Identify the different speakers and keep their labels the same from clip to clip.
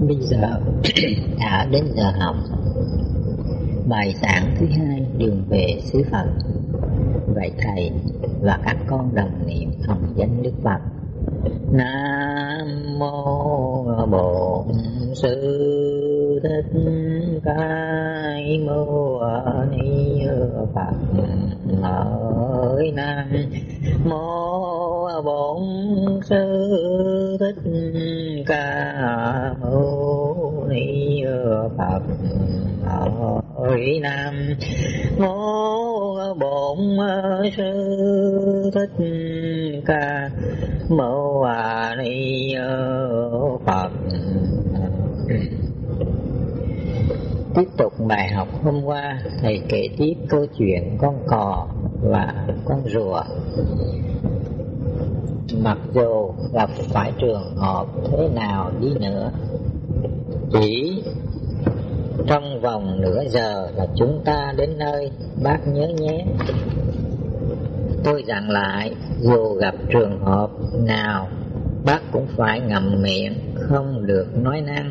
Speaker 1: Bây giờ đã đến giờ học. Bài giảng thứ hai, đường về xứ Phật. Vậy thầy và các con đồng niệm hồng danh Đức Phật. Nam mô Bổn Sư Thích Ca Mâu Ni Phật. Hỡi Nam mô Bổn Sư Thích Ca Mâu Ni Phật. Hỡi Nam mô Bổn Sư Thích Ca Mâu Ni Phật. Tiếp tục bài học hôm qua, thầy kể tiếp câu chuyện con cò và con rùa. Mặc dù gặp phải trường hợp thế nào đi nữa, chỉ trong vòng nửa giờ là chúng ta đến nơi, bác nhớ nhé. Tôi dặn lại, dù gặp trường hợp nào, bác cũng phải ngậm miệng, không được nói năng.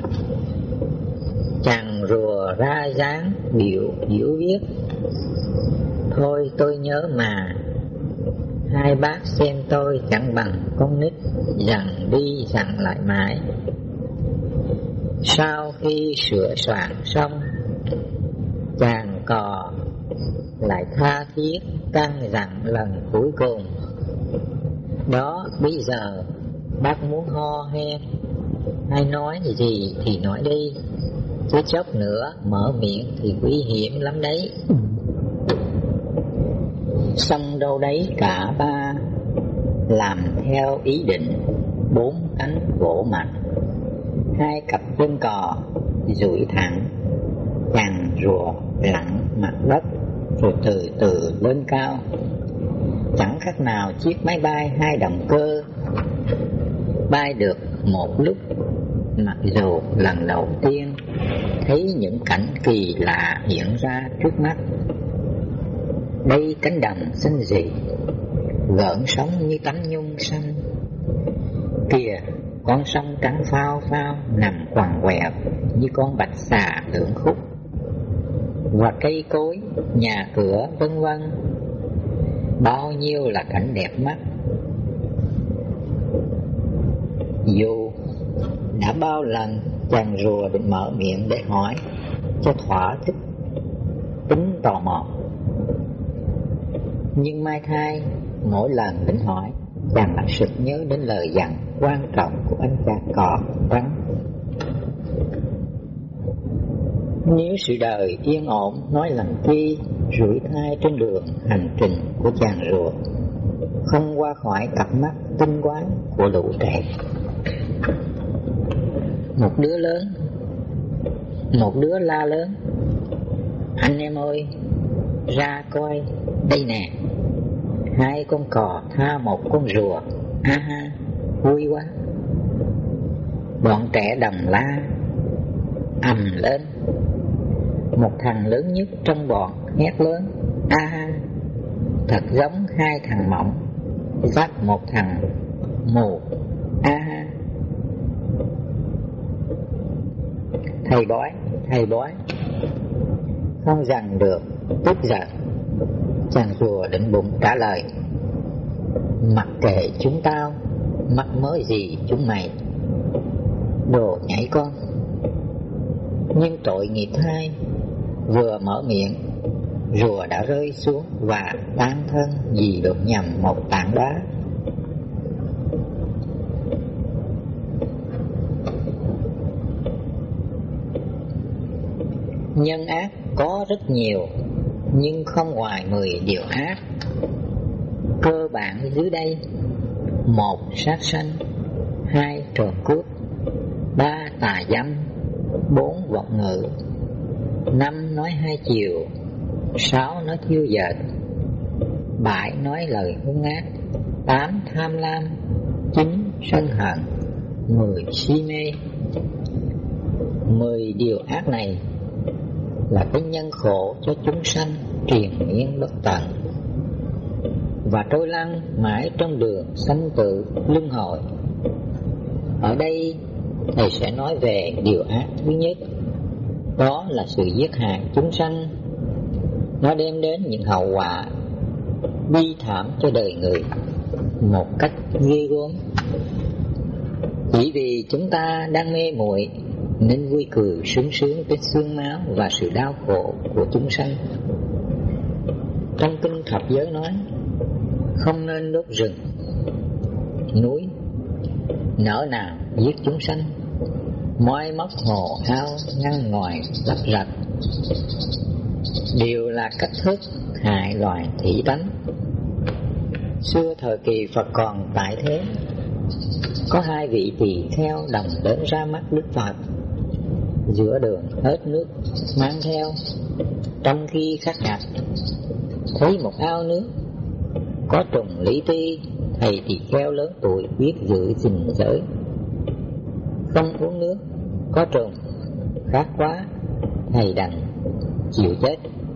Speaker 1: Chàng rùa ra dáng biểu viết. Thôi tôi nhớ mà, hai bác xem tôi chẳng bằng con nít, dặn đi dặn lại mãi. Sau khi sửa soạn xong, chàng cò lại tha thiết căn dặn lần cuối cùng. Đó, bây giờ bác muốn ho he hay nói gì thì nói đi, chứ chốc nữa mở miệng thì nguy hiểm lắm đấy. Xong đâu đấy cả ba làm theo ý định, bốn cánh vỗ mạnh, hai cặp chân cò duỗi thẳng, chàng rùa lặn mặt đất rồi từ từ lên cao, chẳng khác nào chiếc máy bay hai động cơ bay được một lúc. Mặc dù lần đầu tiên thấy những cảnh kỳ lạ hiện ra trước mắt. Đây cánh đồng xanh rì, gợn sóng như tấm nhung xanh. Kìa, con sông trắng phao phao nằm quằn quẹo như con bạch xà lưỡng khúc. Và cây cối, nhà cửa vân vân, bao nhiêu là cảnh đẹp mắt. Dù đã bao lần chàng rùa định mở miệng để hỏi cho thỏa thích tính tò mò, nhưng mai thay mỗi lần định hỏi, chàng lại sực nhớ đến lời dặn quan trọng của anh chàng cò rằng nếu sự đời yên ổn nói làm chi rủi thai trên đường hành trình của chàng rùa, không qua khỏi cặp mắt tinh quái của lũ trẻ. Một đứa la lớn: anh em ơi, ra coi đây nè, hai con cò tha một con rùa, ha, vui quá. Bọn trẻ đồng la ầm lên. Một thằng lớn nhất trong bọn hét lớn: ha, thật giống hai thằng mộng dắt một thằng mù, ha. Thầy bói không dằn được tức giận, chàng rùa định bụng trả lời: mặc kệ chúng tao, mắc mớ gì chúng mày, đồ nhảy con. Nhưng tội nghiệp thay, vừa mở miệng, rùa đã rơi xuống và tán thân vì đụng nhầm một tảng đá. Nhân ác có rất nhiều, nhưng không ngoài 10 điều ác cơ bản dưới đây: 1. Sát sanh, 2. trộm cướp, 3. tà dâm, 4. vọng ngữ, 5. nói hai chiều, 6. nói thiêu dệt, 7. nói lời hung ác, 8. tham lam, 9. sân hận, 10. si mê. 10 điều ác này là cái nhân khổ cho chúng sanh triền miên bất tận và trôi lăn mãi trong đường sanh tử luân hồi. Ở đây thầy sẽ nói về điều ác thứ nhất, đó là sự giết hại chúng sanh. Nó đem đến những hậu quả bi thảm cho đời người một cách ghê gớm. Chỉ vì chúng ta đang mê muội nên vui cười sướng sướng với xương máu và sự đau khổ của chúng sanh. Trong kinh thập giới nói không nên đốt rừng núi, nỡ nào giết chúng sanh, moi móc hồ ao ngăn ngoài lấp rạch, đều là cách thức hại loài thủy tánh. Xưa thời kỳ Phật còn tại thế, có hai vị tỳ kheo đồng đến ra mắt Đức Phật. Giữa đường hết nước mang theo, trong khi khắc ngặt thấy một ao nước có trùng lý ti. Thầy tỳ kheo lớn tuổi biết giữ gìn giới, không uống nước có trùng, khát quá, thầy đành chịu chết.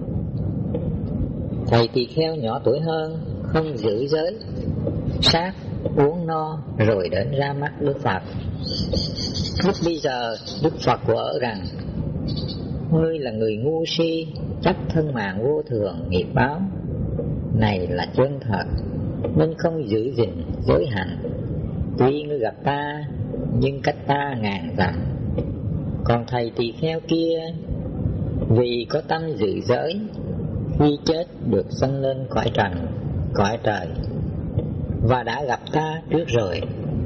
Speaker 1: Thầy tỳ kheo nhỏ tuổi hơn không giữ giới, sát uống no rồi đến ra mắt Đức Phật. Lúc bây giờ Đức Phật quở rằng: ngươi là người ngu si, chấp thân mạng vô thường nghiệp báo này là chân thật, nên không giữ gìn giới hạnh. Tuy ngươi gặp ta, nhưng cách ta ngàn dặm. Còn thầy tỳ kheo kia, vì có tâm giữ giới, khi chết được sanh lên cõi trời, và đã gặp ta trước rồi.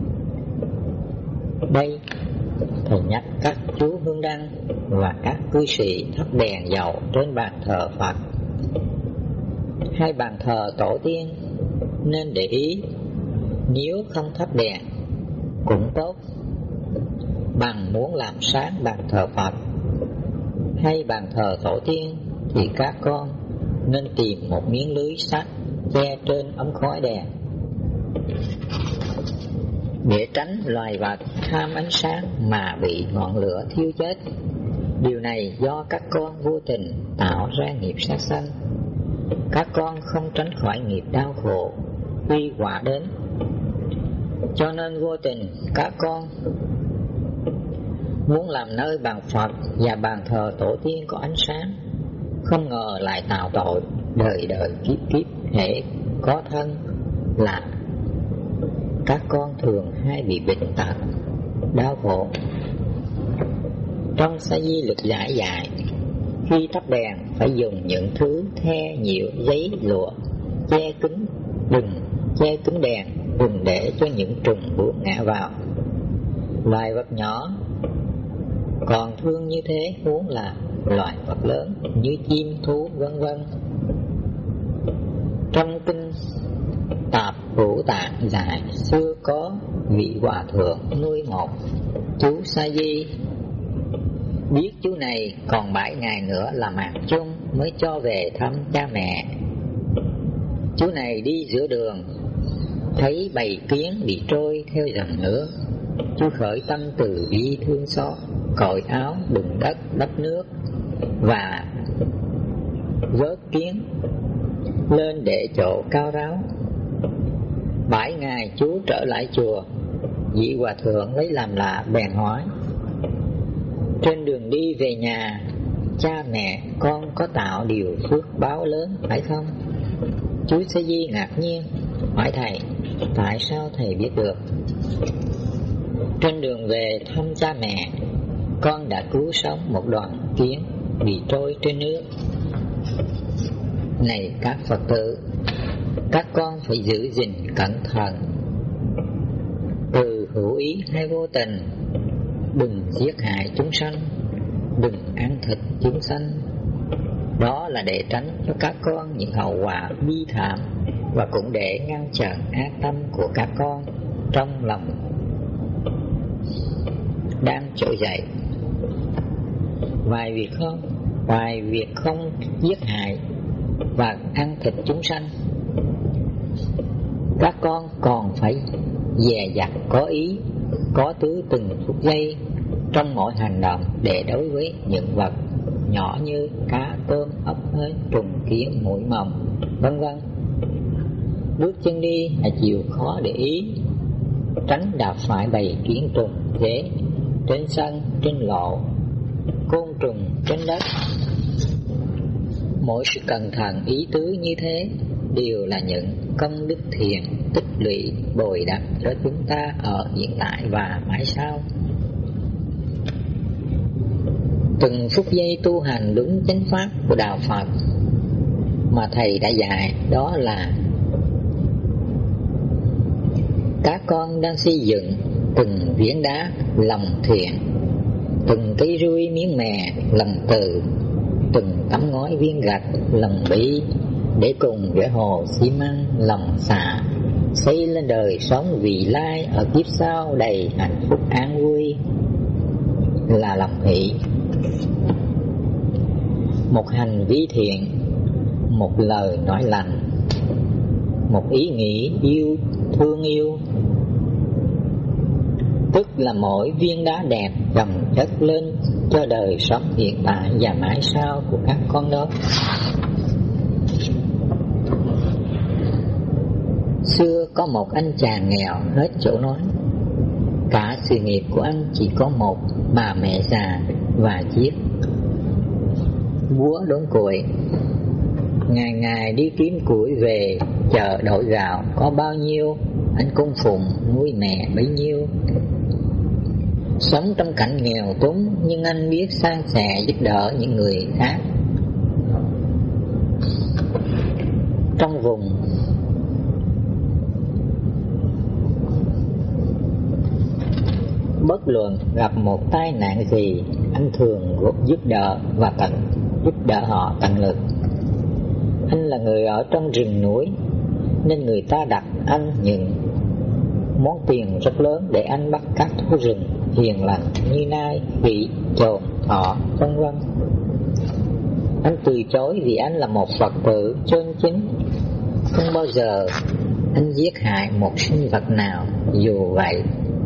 Speaker 1: Đây thầy nhắc các chú hương đăng và các cư sĩ thắp đèn dầu trên bàn thờ Phật hay bàn thờ tổ tiên nên để ý. Nếu không thắp đèn cũng tốt, bằng muốn làm sáng bàn thờ Phật hay bàn thờ tổ tiên thì các con nên tìm một miếng lưới sắt che trên ống khói đèn để tránh loài vật tham ánh sáng mà bị ngọn lửa thiêu chết. Điều này do các con vô tình tạo ra nghiệp sát sanh. Các con không tránh khỏi nghiệp đau khổ khi quả đến, cho nên vô tình các con muốn làm nơi bàn Phật và bàn thờ tổ tiên có ánh sáng, không ngờ lại tạo tội đời đời kiếp kiếp. Hễ có thân là các con thường hay bị bệnh tật, đau khổ. Trong Sa Di Lực giải dạy, khi thắp đèn phải dùng những thứ the nhựa giấy lụa che kính đèn, đừng để cho những trùng buốt ngã vào. Loài vật nhỏ còn thương như thế, huống là loài vật lớn như chim thú vân vân. Trong kinh Tạp Hữu Tạng dạy, xưa có vị hòa thượng nuôi một chú Sa Di. Biết chú này còn 7 ngày nữa là mạng chung mới cho về thăm cha mẹ. Chú này đi giữa đường, thấy bầy kiến bị trôi theo dòng nước. Chú khởi tâm từ bi thương xót, cởi áo đựng đất đắp nước và vớt kiến lên để chỗ cao ráo. 7 ngày chú trở lại chùa, vị hòa thượng lấy làm lạ bèn hỏi: trên đường đi về nhà, cha mẹ con có tạo điều phước báo lớn phải không? Chú Sa Di ngạc nhiên hỏi thầy: tại sao thầy biết được? Trên đường về thăm cha mẹ, con đã cứu sống một đoàn kiến bị trôi trên nước. Này các Phật tử, các con phải giữ gìn cẩn thận, từ hữu ý hay vô tình. Đừng giết hại chúng sanh, đừng ăn thịt chúng sanh. Đó là để tránh cho các con những hậu quả bi thảm, và cũng để ngăn chặn ác tâm của các con trong lòng đang trỗi dậy. Ngoài việc không giết hại và ăn thịt chúng sanh, các con còn phải dè dặt có ý, có tứ từng phút giây trong mỗi hành động, để đối với những vật nhỏ như cá, tôm, ốc hến, trùng, kiến, muỗi mồng, vân vân. Bước chân đi là chịu khó để ý, tránh đạp phải bầy kiến trùng dễ trên sân, trên lộ, côn trùng trên đất. Mỗi sự cẩn thận ý tứ như thế đều là những công đức thiện tích lũy bồi đắp cho chúng ta ở hiện tại và mãi sau. Từng phút giây tu hành đúng chánh pháp của đạo Phật mà Thầy đã dạy, đó là các con đang xây dựng từng viên đá lòng thiện, từng cây rui miếng mè lòng từ, từng tấm ngói viên gạch lòng bi, để cùng với hồ xi măng lòng xả xây lên đời sống vị lai ở kiếp sau đầy hạnh phúc an vui, là lòng hỷ. Một hành vi thiện, một lời nói lành, một ý nghĩ thương yêu, tức là mỗi viên đá đẹp chồng chất lên cho đời sống hiện tại và mãi sau của các con đó. Xưa có một anh chàng nghèo hết chỗ nói. Cả sự nghiệp của anh chỉ có một bà mẹ già và chiếc búa đốn củi. Ngày ngày đi kiếm củi về chợ đổi gạo, có bao nhiêu anh cung phụng nuôi mẹ bấy nhiêu. Sống trong cảnh nghèo túng nhưng anh biết san sẻ giúp đỡ những người khác. Trong vùng bất luận gặp một tai nạn gì, anh thường giúp đỡ họ tận lực. Anh là người ở trong rừng núi nên người ta đặt anh những món tiền rất lớn để anh bắt các thú rừng hiền lành như nai, khỉ, trồn, thỏ, vân vân. Anh từ chối vì anh là một Phật tử chân chính. Không bao giờ anh giết hại một sinh vật nào, dù vậy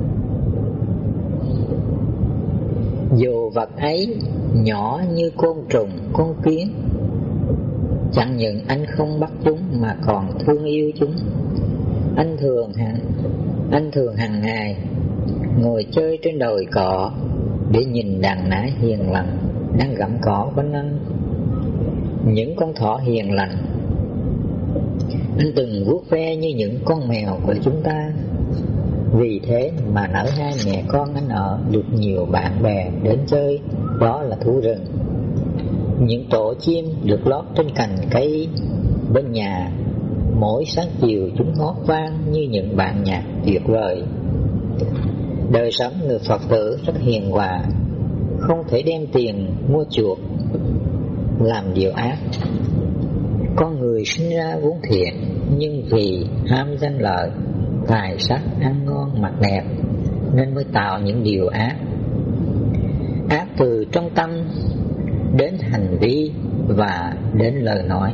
Speaker 1: dù vật ấy nhỏ như côn trùng, con kiến. Chẳng những anh không bắt chúng mà còn thương yêu chúng. Anh thường hàng ngày ngồi chơi trên đồi cỏ để nhìn đàn nái hiền lành đang gặm cỏ quanh anh. Những con thỏ hiền lành anh từng vuốt ve như những con mèo của chúng ta. Vì thế mà nở hai mẹ con anh ở được nhiều bạn bè đến chơi, đó là thú rừng. Những tổ chim được lót trên cành cây bên nhà, mỗi sáng chiều chúng hót vang như những bản nhạc tuyệt vời. Đời sống người Phật tử rất hiền hòa, không thể đem tiền mua chuộc làm điều ác. Con người sinh ra vốn thiện, nhưng vì ham danh lợi, tài sắc, ăn ngon mặc đẹp nên mới tạo những điều ác. Ác từ trong tâm đến hành vi và đến lời nói.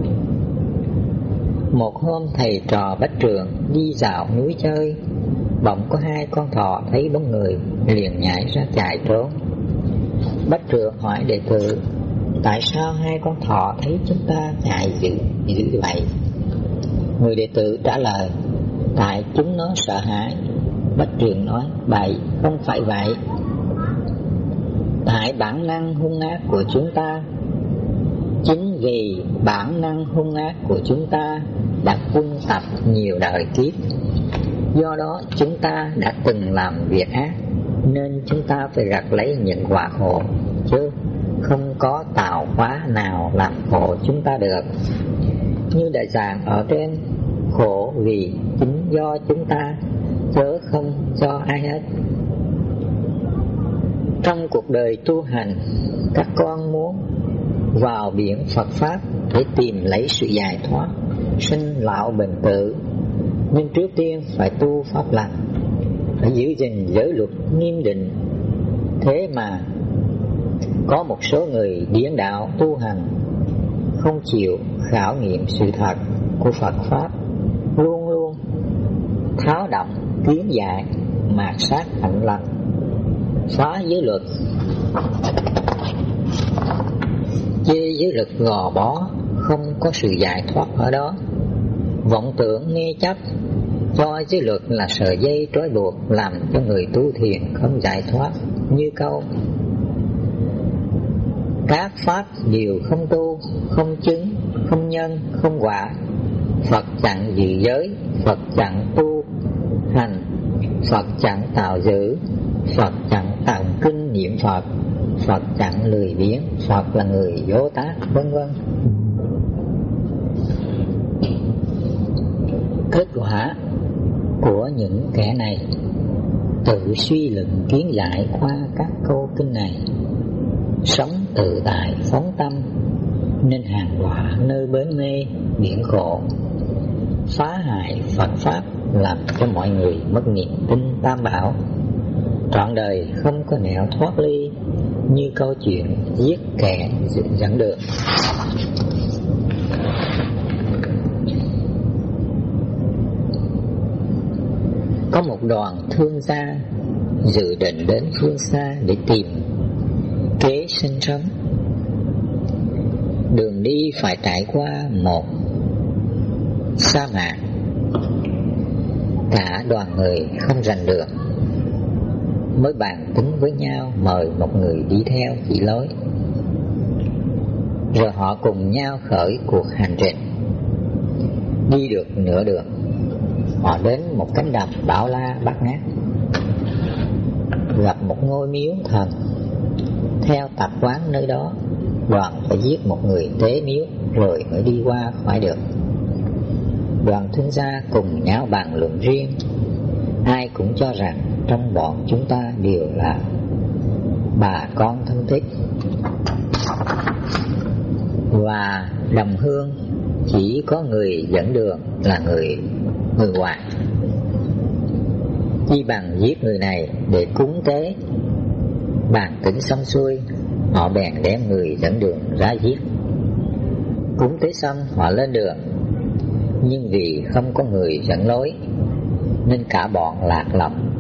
Speaker 1: Một hôm thầy trò Bách Trượng đi dạo núi chơi, bỗng có hai con thỏ thấy bóng người liền nhảy ra chạy trốn. Bách Trượng hỏi đệ tử: tại sao hai con thỏ thấy chúng ta chạy dữ vậy? Người đệ tử trả lời: tại chúng nó sợ hãi. Bách Trượng nói: bậy, không phải vậy. Tại bản năng hung ác của chúng ta. Chính vì bản năng hung ác của chúng ta đã quân tập nhiều đời kiếp, do đó chúng ta đã từng làm việc ác, nên chúng ta phải gặt lấy những quả khổ, chứ không có tạo hóa nào làm khổ chúng ta được. Như đã giảng ở trên, khổ vì chính do chúng ta, chớ không do ai hết. Trong cuộc đời tu hành, các con muốn vào biển Phật Pháp để tìm lấy sự giải thoát, sinh lão bệnh tử, nhưng trước tiên phải tu pháp lành, phải giữ gìn giới luật nghiêm định. Thế mà có một số người điên đạo tu hành, không chịu khảo nghiệm sự thật của Phật Pháp, luôn luôn tháo động kiến dại, mạt sát hạnh lành, phá giới luật, chê giới luật gò bó, không có sự giải thoát ở đó. Vọng tưởng nghe chấp, Do giới luật là sợi dây trói buộc, làm cho người tu thiền không giải thoát. Như câu: các pháp đều không tu, không chứng, không nhân, không quả. Phật chẳng giữ giới, Phật chẳng tu hành, Phật chẳng tạo giữ, Phật chẳng tặng kinh niệm Phật, Phật chẳng lười biếng, Phật là người vô tác, vân vân. Kết quả của những kẻ này tự suy luận kiến giải qua các câu kinh này, sống tự tại phóng tâm, nên hàng đọa nơi bến mê biển khổ, phá hại Phật pháp, làm cho mọi người mất niềm tin Tam Bảo, trọn đời không có nẻo thoát ly, như câu chuyện giết kẻ dẫn đường. Có một đoàn thương gia dự định đến phương xa để tìm kế sinh sống. Đường đi phải trải qua một sa mạc. Cả đoàn người không rành đường, mới bàn tính với nhau mời một người đi theo chỉ lối. Rồi họ cùng nhau khởi cuộc hành trình. Đi được nửa đường, họ đến một cánh đồng bao la bát ngát, gặp một ngôi miếu thần. Theo tập quán nơi đó, đoàn phải giết một người tế miếu rồi mới đi qua khỏi được. Đoàn thương gia cùng nhau bàn luận riêng, ai cũng cho rằng trong bọn chúng ta đều là bà con thân thích và đồng hương, chỉ có người dẫn đường là người ngoài. Chi bằng giết người này để cúng tế. Bàn tính xong xuôi, họ bèn đem người dẫn đường ra giết. Cúng tế xong họ lên đường, nhưng vì không có người dẫn lối nên cả bọn lạc lõng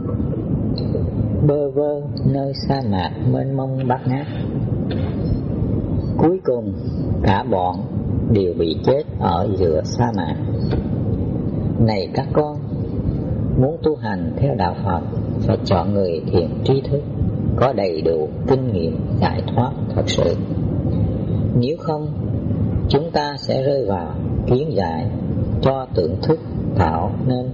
Speaker 1: bơ vơ nơi sa mạc mênh mông bát ngát. Cuối cùng cả bọn đều bị chết ở giữa sa mạc. Này các con, muốn tu hành theo đạo Phật phải chọn người thiện tri thức, có đầy đủ kinh nghiệm giải thoát thật sự. Nếu không, chúng ta sẽ rơi vào kiến giải cho tưởng thức tạo nên.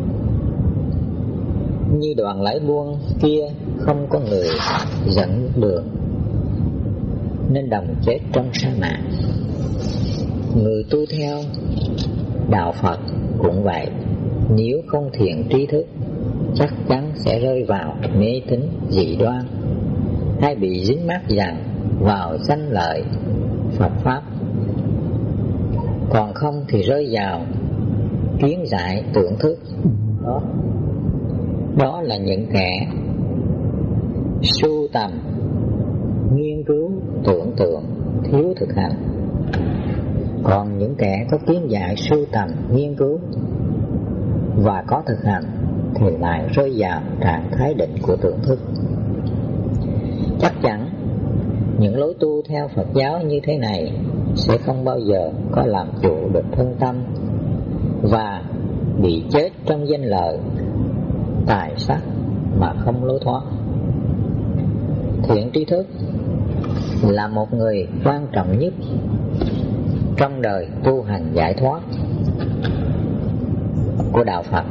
Speaker 1: Như đoàn lái buôn kia không có người dẫn đường nên đồng chết trong sa mạc. Người tu theo đạo Phật cũng vậy, nếu không thiện tri thức chắc chắn sẽ rơi vào mê tín dị đoan, hay bị dính mắc rằng vào danh lợi Phật pháp. Còn không thì rơi vào kiến giải tưởng thức. Đó là những kẻ sưu tầm, nghiên cứu, tưởng tượng, thiếu thực hành. Còn những kẻ có kiến giải sưu tầm, nghiên cứu và có thực hành thì lại rơi vào trạng thái định của tưởng thức. Chắc chắn những lối tu theo Phật giáo như thế này sẽ không bao giờ có làm chủ được thân tâm và bị chết trong danh lợi, tài sắc mà không lối thoát. Thiện tri thức là một người quan trọng nhất trong đời tu hành giải thoát của đạo Phật.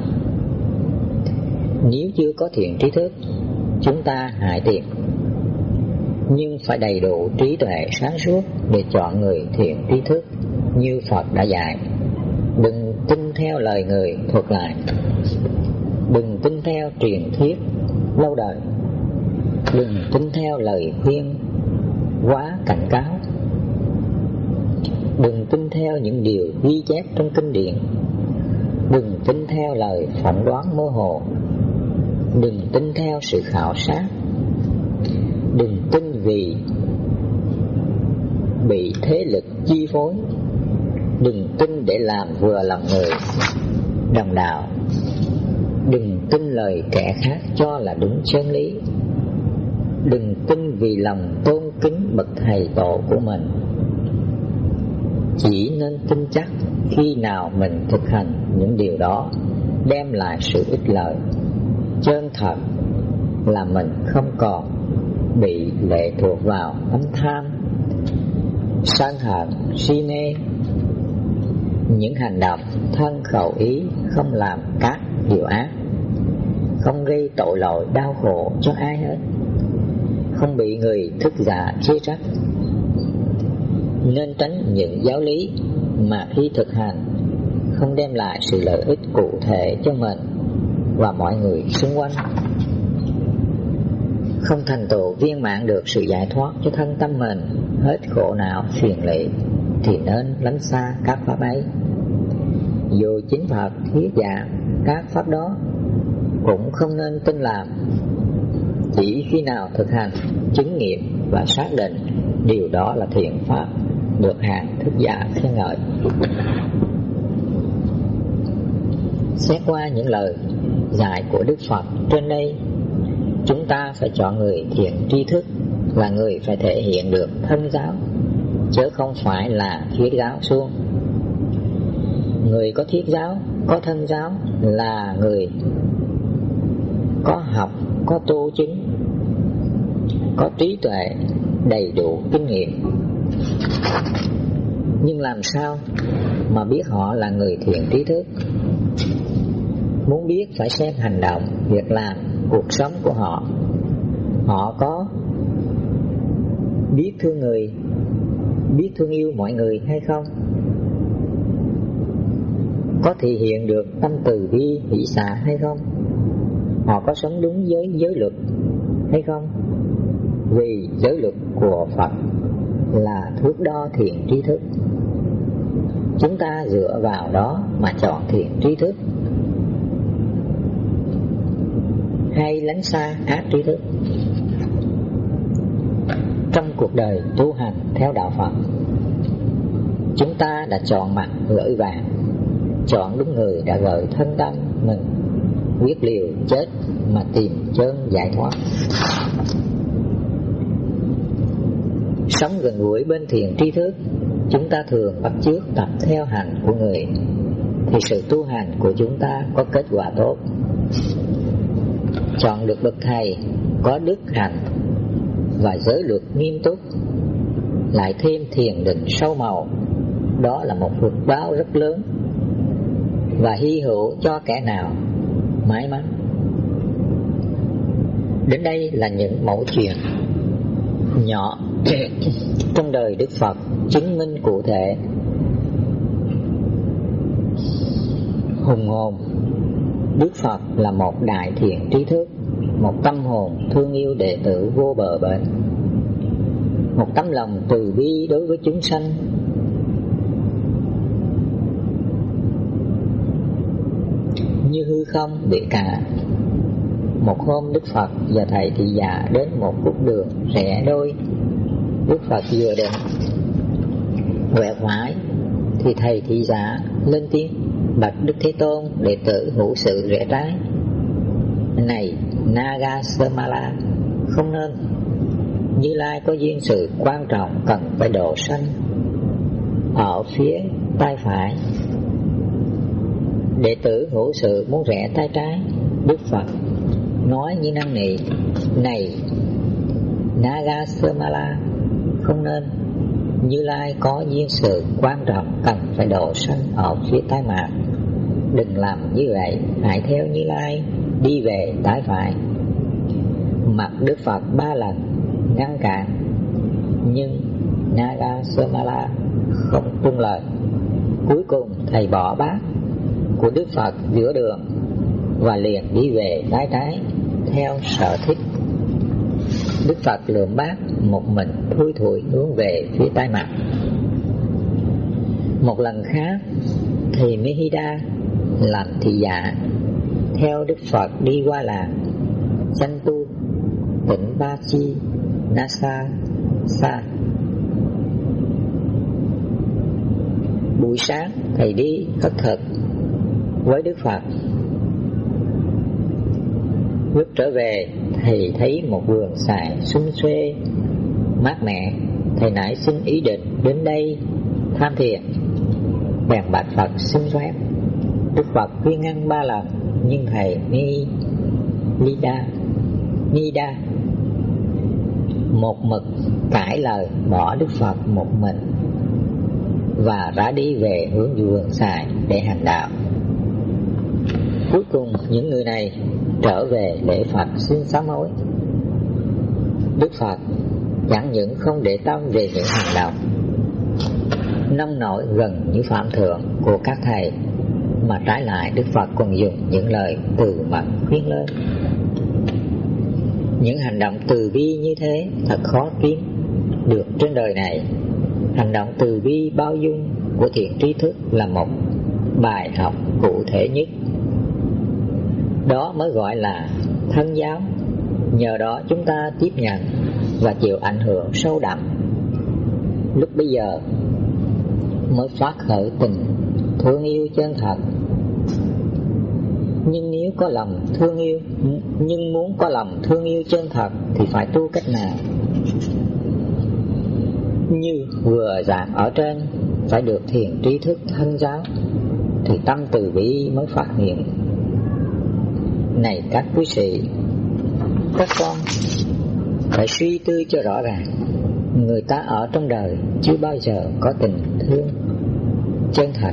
Speaker 1: Nếu chưa có thiện tri thức, chúng ta hãy tìm, nhưng phải đầy đủ trí tuệ sáng suốt để chọn người thiện tri thức như Phật đã dạy. Đừng tin theo lời người thuật lại, đừng tin theo truyền thuyết lâu đời, đừng tin theo lời khuyên quá cảnh cáo, đừng tin theo những điều ghi chép trong kinh điển, đừng tin theo lời phỏng đoán mơ hồ, đừng tin theo sự khảo sát, đừng tin vì bị thế lực chi phối, đừng tin để làm vừa lòng người đồng đạo, đừng tin lời kẻ khác cho là đúng chân lý, đừng tin vì lòng tôn kính bậc thầy tổ của mình. Chỉ nên tin chắc khi nào mình thực hành những điều đó đem lại sự ích lợi chân thật là mình không còn bị lệ thuộc vào tấm tham, sân hận, si mê. Những hành động thân khẩu ý không làm các điều ác, không gây tội lỗi đau khổ cho ai hết, không bị người thức giả chê trách. Nên tránh những giáo lý mà khi thực hành không đem lại sự lợi ích cụ thể cho mình và mọi người xung quanh, không thành tựu viên mãn được sự giải thoát cho thân tâm mình hết khổ não phiền lụy, thì nên lánh xa các pháp ấy. Dù chính Phật thuyết giảng các pháp đó cũng không nên tin làm. Chỉ khi nào thực hành, chứng nghiệm và xác định điều đó là thiện pháp, được hàng thức giả khen ngợi. Xét qua những lời dạy của Đức Phật trên đây, chúng ta phải chọn người thiện tri thức là người phải thể hiện được thân giáo, chứ không phải là thuyết giáo suông. Người có thuyết giáo, có thân giáo là người có học, có tu chứng, có trí tuệ, đầy đủ kinh nghiệm. Nhưng làm sao mà biết họ là người thiện trí thức? Muốn biết phải xem hành động, việc làm, cuộc sống của họ. Họ có biết thương người, biết thương yêu mọi người hay không? Có thể hiện được tâm từ bi hỷ xả hay không? Họ có sống đúng với giới luật hay không? Vì giới luật của Phật là thước đo thiện tri thức. Chúng ta dựa vào đó mà chọn thiện tri thức hay lánh xa ác tri thức. Trong cuộc đời tu hành theo đạo Phật, chúng ta đã chọn mặt gửi vàng, chọn đúng người đã gợi thân tâm mình quyết liều chết mà tìm chân giải thoát. Sống gần gũi bên thiện tri thức, chúng ta thường bắt chước tập theo hành của người, thì sự tu hành của chúng ta có kết quả tốt. Chọn được bậc thầy có đức hạnh và giới luật nghiêm túc, lại thêm thiền định sâu màu, đó là một phước báo rất lớn và hy hữu cho kẻ nào may mắn. Đến đây là những mẫu chuyện nhỏ trong đời Đức Phật chứng minh cụ thể hùng hồn. Đức Phật là một đại thiện trí thức, một tâm hồn thương yêu đệ tử vô bờ bến, một tấm lòng từ bi đối với chúng sanh. Như hư không bị cả. Một hôm Đức Phật và thầy thị giả đến một khúc đường rẽ đôi. Đức Phật vừa định quẹo phải thì thầy thị giả lên tiếng: bạch Đức Thế Tôn, đệ tử hữu sự rẽ trái. Này Nagasamala, không nên. Như Lai có duyên sự quan trọng cần phải độ sanh ở phía tay phải. Đệ tử hữu sự muốn rẽ tay trái. Đức Phật nói như năn nỉ: này Nagasamala, không nên. Như Lai có duyên sự quan trọng cần phải độ sanh ở phía tay mặt. Đừng làm như vậy, hãy theo Như Lai đi về tay phải. Mặt Đức Phật 3 lần ngăn cản, nhưng Nagasamala không tuân lời. Cuối cùng thầy bỏ bát của Đức Phật giữa đường và liền đi về tay trái theo sở thích. Đức Phật lượm bát một mình thui thủi hướng về phía tay mặt. Một lần khác, thầy Mehida làm thị giả theo Đức Phật đi qua làng Chantu, tỉnh Bachi Nasa Sa. Buổi sáng thầy đi khất thực với Đức Phật. Lúc trở về, thầy thấy một vườn xoài xum xuê mát mẻ. Thầy nảy sinh ý định đến đây tham thiền, bèn bạch Phật xin phép. Đức Phật khuyên ngăn 3 lần, nhưng thầy Nida một mực cãi lời, bỏ Đức Phật một mình và rã đi về hướng vườn xài để hành đạo. Cuối cùng những người này trở về lễ Phật xin sám hối. Đức Phật chẳng những không để tâm về những hành động nông nổi gần như phạm thượng của các thầy, mà trái lại Đức Phật còn dùng những lời từ mật khuyên lên. Những hành động từ bi như thế thật khó kiếm được trên đời này. Hành động từ bi bao dung của thiện tri thức là một bài học cụ thể nhất. Đó mới gọi là thân giáo. Nhờ đó chúng ta tiếp nhận và chịu ảnh hưởng sâu đậm. Lúc bây giờ mới phát khởi tình thương yêu chân thật. Nhưng nếu có lòng thương yêu, nhưng muốn có lòng thương yêu chân thật thì phải tu cách nào? Như vừa giảng ở trên, phải được thiền trí thức thân giáo thì tâm từ bi mới phát hiện. Này các quý sĩ, các con phải suy tư cho rõ ràng. Người ta ở trong đời chưa bao giờ có tình thương chân thật.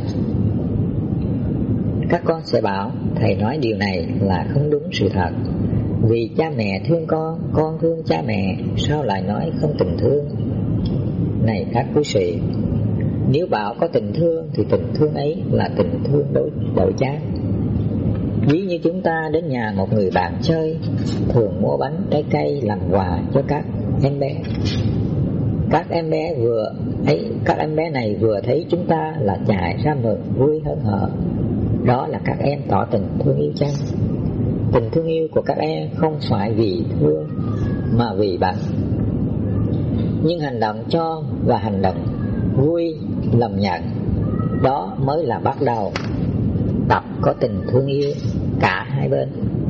Speaker 1: Các con sẽ bảo thầy nói điều này là không đúng sự thật. Vì cha mẹ thương con thương cha mẹ, sao lại nói không tình thương? Này các quý sĩ, nếu bảo có tình thương thì tình thương ấy là tình thương đổi chác. Ví như chúng ta đến nhà một người bạn chơi, thường mua bánh trái cây làm quà cho các em bé. Các em bé này vừa thấy chúng ta là chạy ra mừng vui hớn hở. Đó là các em tỏ tình thương yêu chăng? Tình thương yêu của các em không phải vì thương mà vì bạn. Nhưng hành động cho và hành động vui lòng nhận, đó mới là bắt đầu tập có tình thương yêu cả hai bên.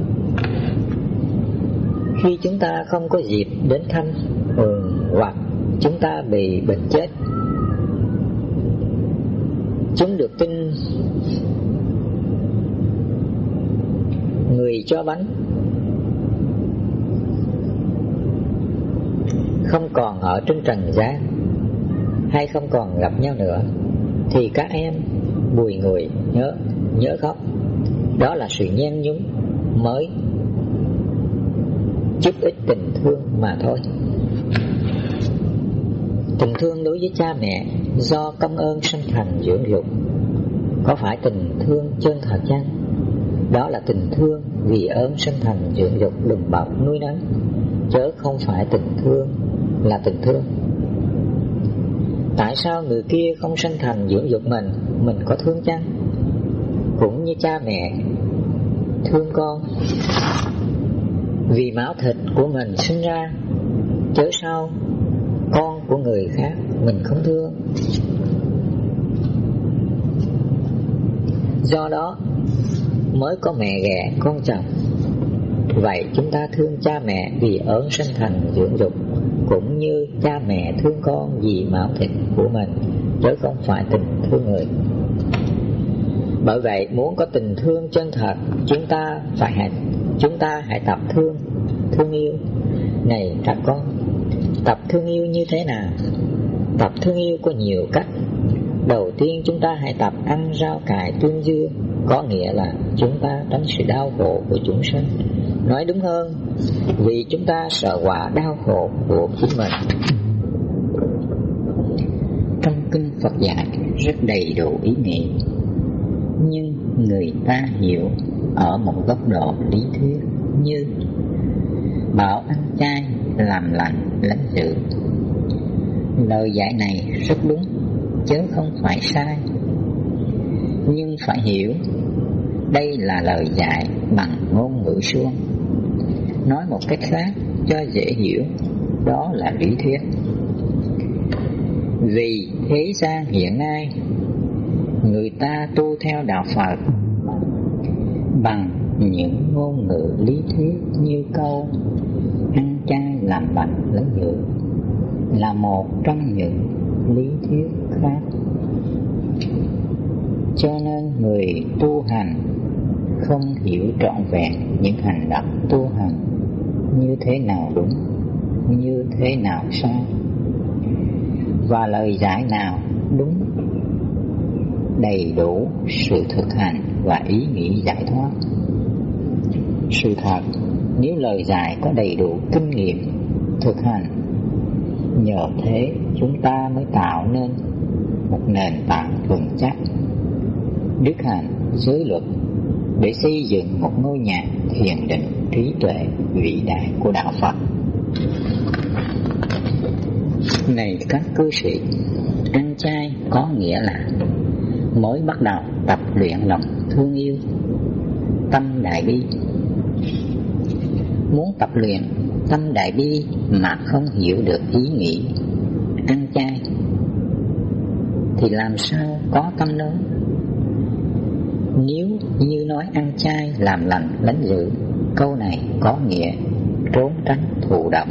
Speaker 1: Khi chúng ta không có dịp đến thăm hoặc chúng ta bị bệnh chết, chúng được tin người cho bánh không còn ở trên trần gian hay không còn gặp nhau nữa, thì các em bùi ngùi nhớ khóc. Đó là sự nhen nhúm mới chút ít tình thương mà thôi. Tình thương đối với cha mẹ do công ơn sanh thành dưỡng dục, có phải tình thương chân thật chăng? Đó là tình thương vì ơn sanh thành dưỡng dục đùm bọc nuôi nấng, chớ không phải tình thương là tình thương. Tại sao người kia không sanh thành dưỡng dục mình có thương chăng? Cũng như cha mẹ thương con vì máu thịt của mình sinh ra, chớ sao con của người khác mình không thương. Do đó mới có mẹ ghẻ con chồng. Vậy chúng ta thương cha mẹ vì ơn sanh thành dưỡng dục, cũng như cha mẹ thương con vì máu thịt của mình, chứ không phải tình thương người. Bởi vậy muốn có tình thương chân thật, chúng ta hãy tập thương yêu. Này các con, tập thương yêu như thế nào? Tập thương yêu có nhiều cách. Đầu tiên chúng ta hãy tập ăn rau cải tương dưa, có nghĩa là chúng ta tránh sự đau khổ của chúng sinh. Nói đúng hơn, vì chúng ta sợ quả đau khổ của chính mình. Trong kinh Phật dạy rất đầy đủ ý nghĩa, nhưng người ta hiểu ở một góc độ lý thuyết, như bảo ăn chay làm lành lánh dữ. Lời dạy này rất đúng, chứ không phải sai. Nhưng phải hiểu đây là lời dạy bằng ngôn ngữ suông. Nói một cách khác cho dễ hiểu, đó là lý thuyết. Vì thế gian hiện nay người ta tu theo đạo Phật bằng những ngôn ngữ lý thuyết như câu ăn chay làm lành lánh dữ là một trong những lý thuyết khác. Cho nên người tu hành không hiểu trọn vẹn những hành động tu hành như thế nào đúng, như thế nào sai, và lời giải nào đúng, đầy đủ sự thực hành và ý nghĩ giải thoát. Sự thật, nếu lời giải có đầy đủ kinh nghiệm thực hành, nhờ thế chúng ta mới tạo nên một nền tảng vững chắc, đức hạnh, giới luật để xây dựng một ngôi nhà thiền định trí tuệ vĩ đại của đạo Phật. Này các cư sĩ, ăn chay có nghĩa là mới bắt đầu tập luyện lòng thương yêu, tâm đại bi. Muốn tập luyện tâm đại bi mà không hiểu được ý nghĩ ăn chay thì làm sao có tâm đó? Nếu như nói ăn chay làm lành lánh dữ, câu này có nghĩa trốn tránh thụ động.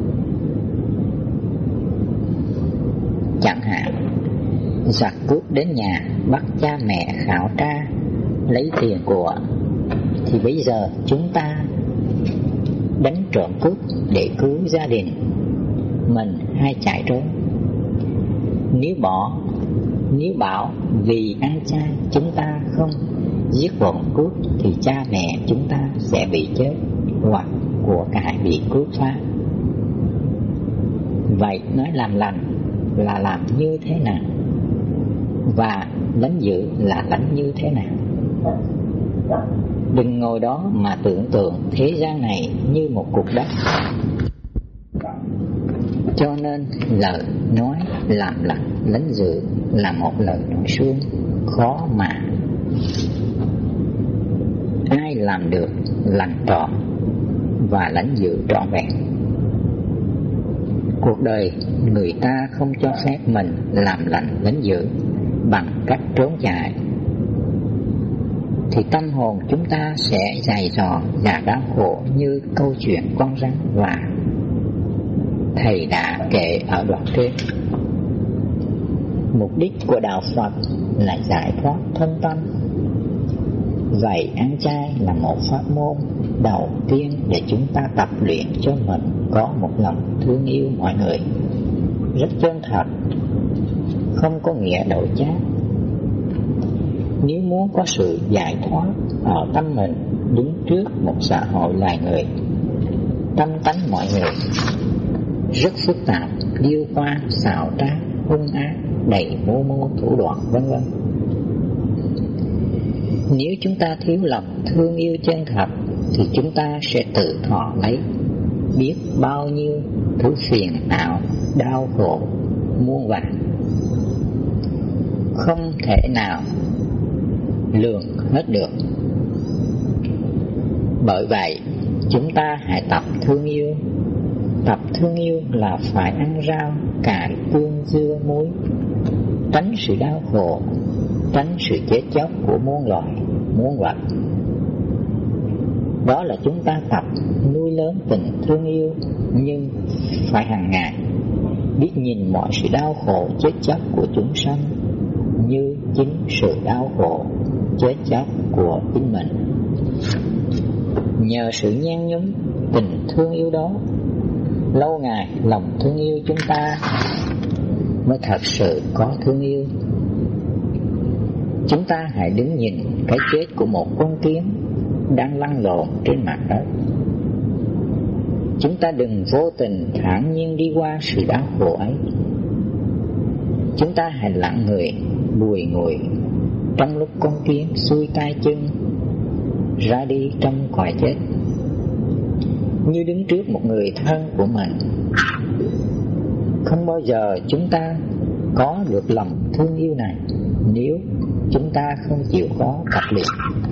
Speaker 1: Chẳng hạn giặc cướp đến nhà bắt cha mẹ khảo tra lấy tiền của, thì bây giờ chúng ta đánh trộm cướp để cứu gia đình mình hay chạy trốn. Nếu bảo vì ăn chay chúng ta không giết bọn cướp thì cha mẹ chúng ta sẽ bị chết hoặc của cải bị cướp phá. Vậy nói làm lành là làm như thế nào, và lánh dữ là lánh như thế nào? Đừng ngồi đó mà tưởng tượng thế gian này như một cục đất. Cho nên lời nói làm lành lánh dữ là một lời nói suông, khó mà ai làm được lành trọn và lánh dữ trọn vẹn. Cuộc đời người ta không cho phép mình làm lành lánh dữ bằng cách trốn chạy, thì tâm hồn chúng ta sẽ dày dò và đau khổ như câu chuyện con rắn và thầy đã kể ở đoạn trên. Mục đích của đạo Phật là giải thoát thân tâm. Vậy ăn chay là một pháp môn đầu tiên để chúng ta tập luyện cho mình có một lòng thương yêu mọi người rất chân thật, không có nghĩa đổi chác. Nếu muốn có sự giải thoát ở tâm mình đứng trước một xã hội loài người, tâm tánh mọi người rất phức tạp, điêu hoa, xảo trá, hung ác, đầy mưu mô thủ đoạn vân vân. Nếu chúng ta thiếu lòng thương yêu chân thật thì chúng ta sẽ tự thọ lấy biết bao nhiêu thứ phiền não, đau khổ muôn vàn, không thể nào lường hết được. Bởi vậy chúng ta hãy tập thương yêu. Tập thương yêu là phải ăn rau, cải, tương, dưa, muối, tránh sự đau khổ, tránh sự chết chóc của muôn loài, muôn vật. Đó là chúng ta tập nuôi lớn tình thương yêu, nhưng phải hàng ngày biết nhìn mọi sự đau khổ chết chóc của chúng sanh như chính sự đau khổ chết chóc của chính mình. Nhờ sự nhen nhóm tình thương yêu đó, lâu ngày lòng thương yêu chúng ta mới thật sự có thương yêu. Chúng ta hãy đứng nhìn cái chết của một con kiến đang lăn lộn trên mặt đất. Chúng ta đừng vô tình thản nhiên đi qua sự đau khổ ấy. Chúng ta hãy lặng người bùi ngùi trong lúc con kiến xuôi tay chân ra đi trong cõi chết, như đứng trước một người thân của mình. Không bao giờ chúng ta có được lòng thương yêu này nếu chúng ta không chịu khó tập luyện.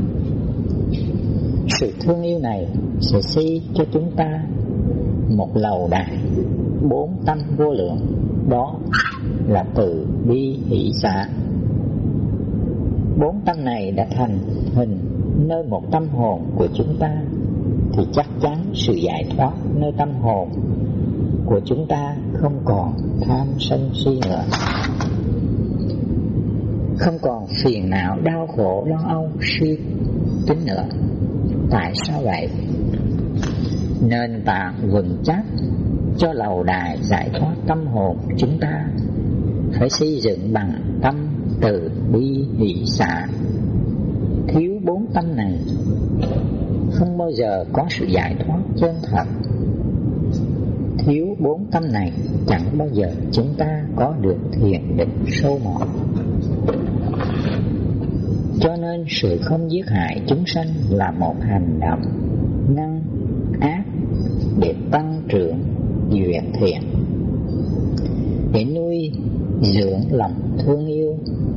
Speaker 1: Sự thương yêu này sẽ xây cho chúng ta một lầu đài 4 tâm vô lượng, đó là từ bi hỷ xả. 4 tâm này đã thành hình nơi một tâm hồn của chúng ta, thì chắc chắn sự giải thoát nơi tâm hồn của chúng ta không còn tham sân si nữa. không còn phiền não đau khổ lo âu suy tính nữa. Tại sao vậy? Nền tảng vững chắc cho lầu đài giải thoát tâm hồn chúng ta phải xây dựng bằng tâm từ bi hỷ xả. Thiếu 4 tâm này, không bao giờ có sự giải thoát chân thật. Thiếu 4 tâm này, chẳng bao giờ chúng ta có được thiền định sâu mọt. Cho nên sự không giết hại chúng sanh là một hành động ngăn ác để tăng trưởng duyên thiện, để nuôi dưỡng lòng thương yêu.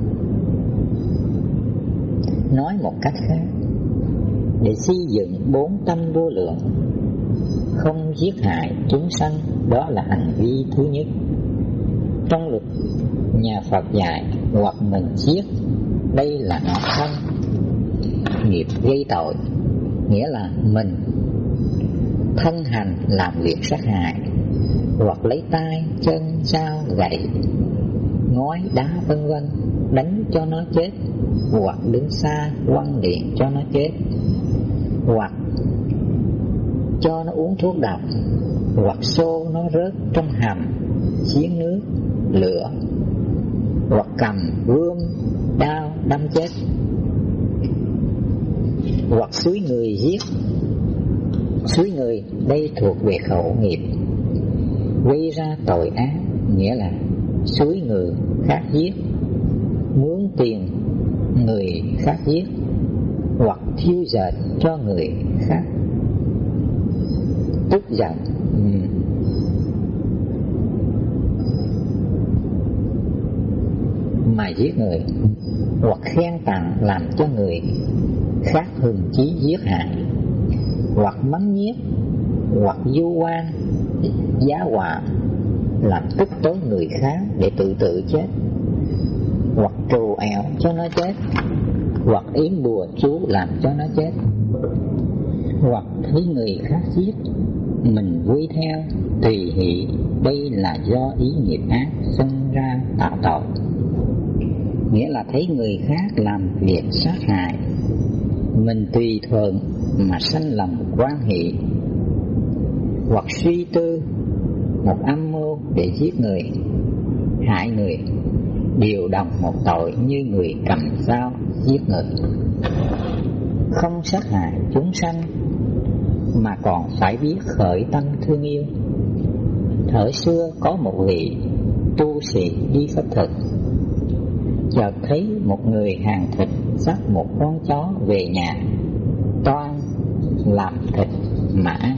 Speaker 1: Nói một cách khác, để xây dựng 4 tâm vô lượng, không giết hại chúng sanh, đó là hành vi thứ nhất. Trong luật nhà Phật dạy, hoặc mình giết, đây là ngọc thân, nghiệp gây tội, nghĩa là mình thân hành làm việc sát hại, hoặc lấy tay, chân, dao, gậy, ngói, đá vân vân đánh cho nó chết, hoặc đứng xa quăng điện cho nó chết, hoặc cho nó uống thuốc độc, hoặc xô nó rớt trong hầm, giếng nước, lửa, hoặc cầm gươm đao đâm chết, hoặc xúi người giết. Xúi người đây thuộc về khẩu nghiệp, gây ra tội ác, nghĩa là xúi người khác giết, mướn tiền người khác giết, hoặc thiêu dệt cho người khác tức giận mà giết người, hoặc khen tặng làm cho người khác hưng chí giết hại, hoặc mắng nhiếc, hoặc vu oan giá họa làm tức tối người khác để tự chết, hoặc trù ẻo cho nó chết, hoặc yếm bùa chú làm cho nó chết, hoặc thấy người khác giết mình vui theo tùy hỷ, đây là do ý nghiệp ác sinh ra tạo tội, nghĩa là thấy người khác làm việc sát hại, mình tùy thuận mà sanh lòng quan hệ, hoặc suy tư một âm mưu để giết người, hại người, đều đồng một tội như người cầm dao giết người. Không sát hại chúng sanh mà còn phải biết khởi tâm thương yêu. Thời xưa có một vị tu sĩ đi khất thực, chợt thấy một người hàng thịt dắt một con chó về nhà, toan làm thịt mà ăn.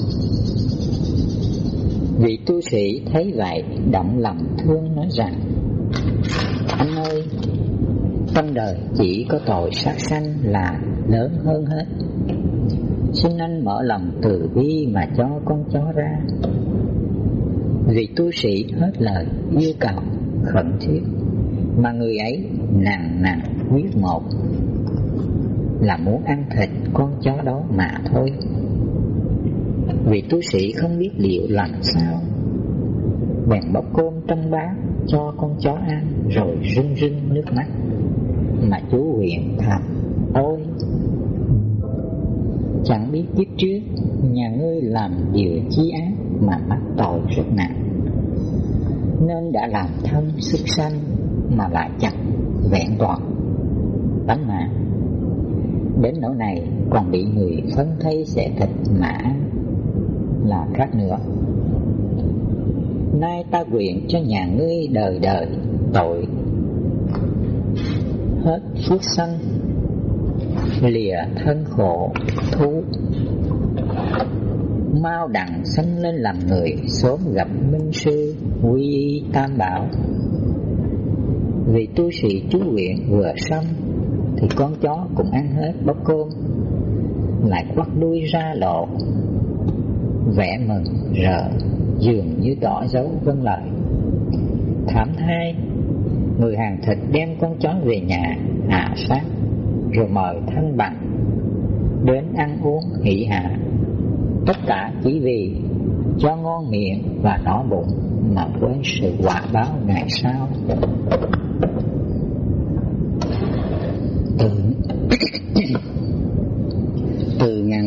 Speaker 1: Vị tu sĩ thấy vậy động lòng thương, nói rằng: anh ơi, trong đời chỉ có tội sát sanh là lớn hơn hết, xin anh mở lòng từ bi mà cho con chó ra. Vị tu sĩ hết lời yêu cầu khẩn thiết, mà người ấy nặng quyết một là muốn ăn thịt con chó đó mà thôi. Vị tu sĩ không biết liệu làm sao, bèn bóc cơm trong bát cho con chó ăn, rồi rưng rưng nước mắt mà chú nguyện thầm: ôi, chẳng biết kiếp trước nhà ngươi làm điều chi ác mà mắc tội rất nặng, nên đã làm thân sức sanh mà lại chẳng vẹn toàn tánh mạng, đến nỗi này còn bị người phân thây xẻ thịt mà ăn là khác nữa. Nay ta nguyện cho nhà ngươi đời đời tội hết phước sanh, lìa thân khổ thú, mau đặng sanh lên làm người, sớm gặp minh sư quy y tam bảo. Vì tu sĩ chú nguyện vừa xong thì con chó cũng ăn hết bát cơm, lại quắt đuôi ra lộ, vẻ mừng rỡ, dường như tỏ dấu vâng lời. Thảm thay, người hàng thịt đem con chó về nhà hạ sát, rồi mời thân bằng đến ăn uống hỷ hạ, tất cả chỉ vì cho ngon miệng và no bụng mà quên sự quả báo ngày sau.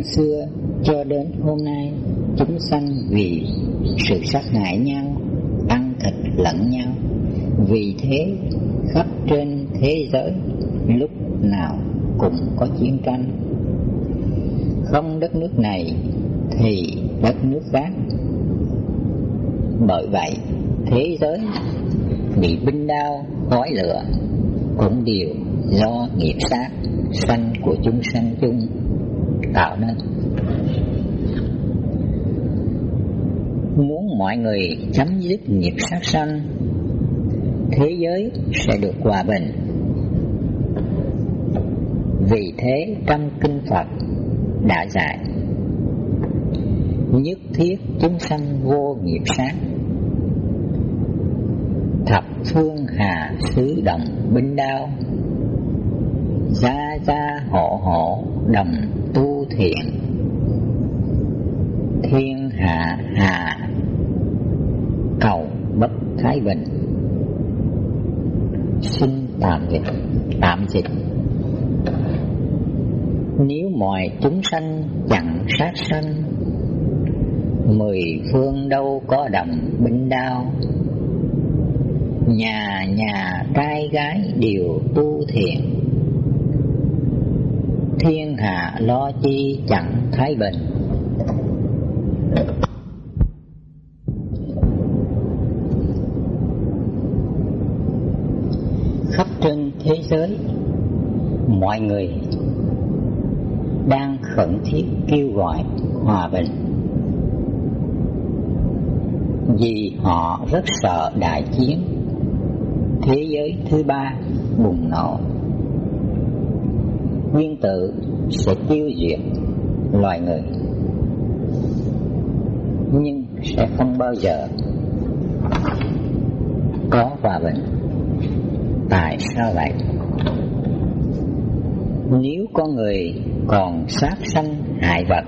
Speaker 1: xưa cho đến hôm nay, chúng sanh vì sự sát hại nhau, ăn thịt lẫn nhau. Vì thế khắp trên thế giới lúc nào cũng có chiến tranh. Không đất nước này thì đất nước khác. Bởi vậy thế giới bị binh đao khói lửa cũng đều do nghiệp sát sanh của chúng sanh chung tạo nên. Muốn mọi người chấm dứt nghiệp sát sanh, thế giới sẽ được hòa bình. Vì thế trong kinh Phật đã dạy nhất thiết chúng sanh vô nghiệp sát, thập phương hà xứ đồng binh đao, gia gia hộ hộ đồng tu thiện, thiên hạ hà cầu bất thái bình. Xin tạm dịch. Nếu mọi chúng sanh chẳng sát sanh, mười phương đâu có đồng binh đao, nhà nhà trai gái đều tu thiện, thiên hạ lo chi chẳng thái bình. Khắp trên thế giới, mọi người đang khẩn thiết kêu gọi hòa bình, vì họ rất sợ đại chiến thế giới thứ ba bùng nổ. Nguyên tử sẽ tiêu diệt loài người, nhưng sẽ không bao giờ có hòa bình. Tại sao vậy? Nếu con người còn sát sanh hại vật,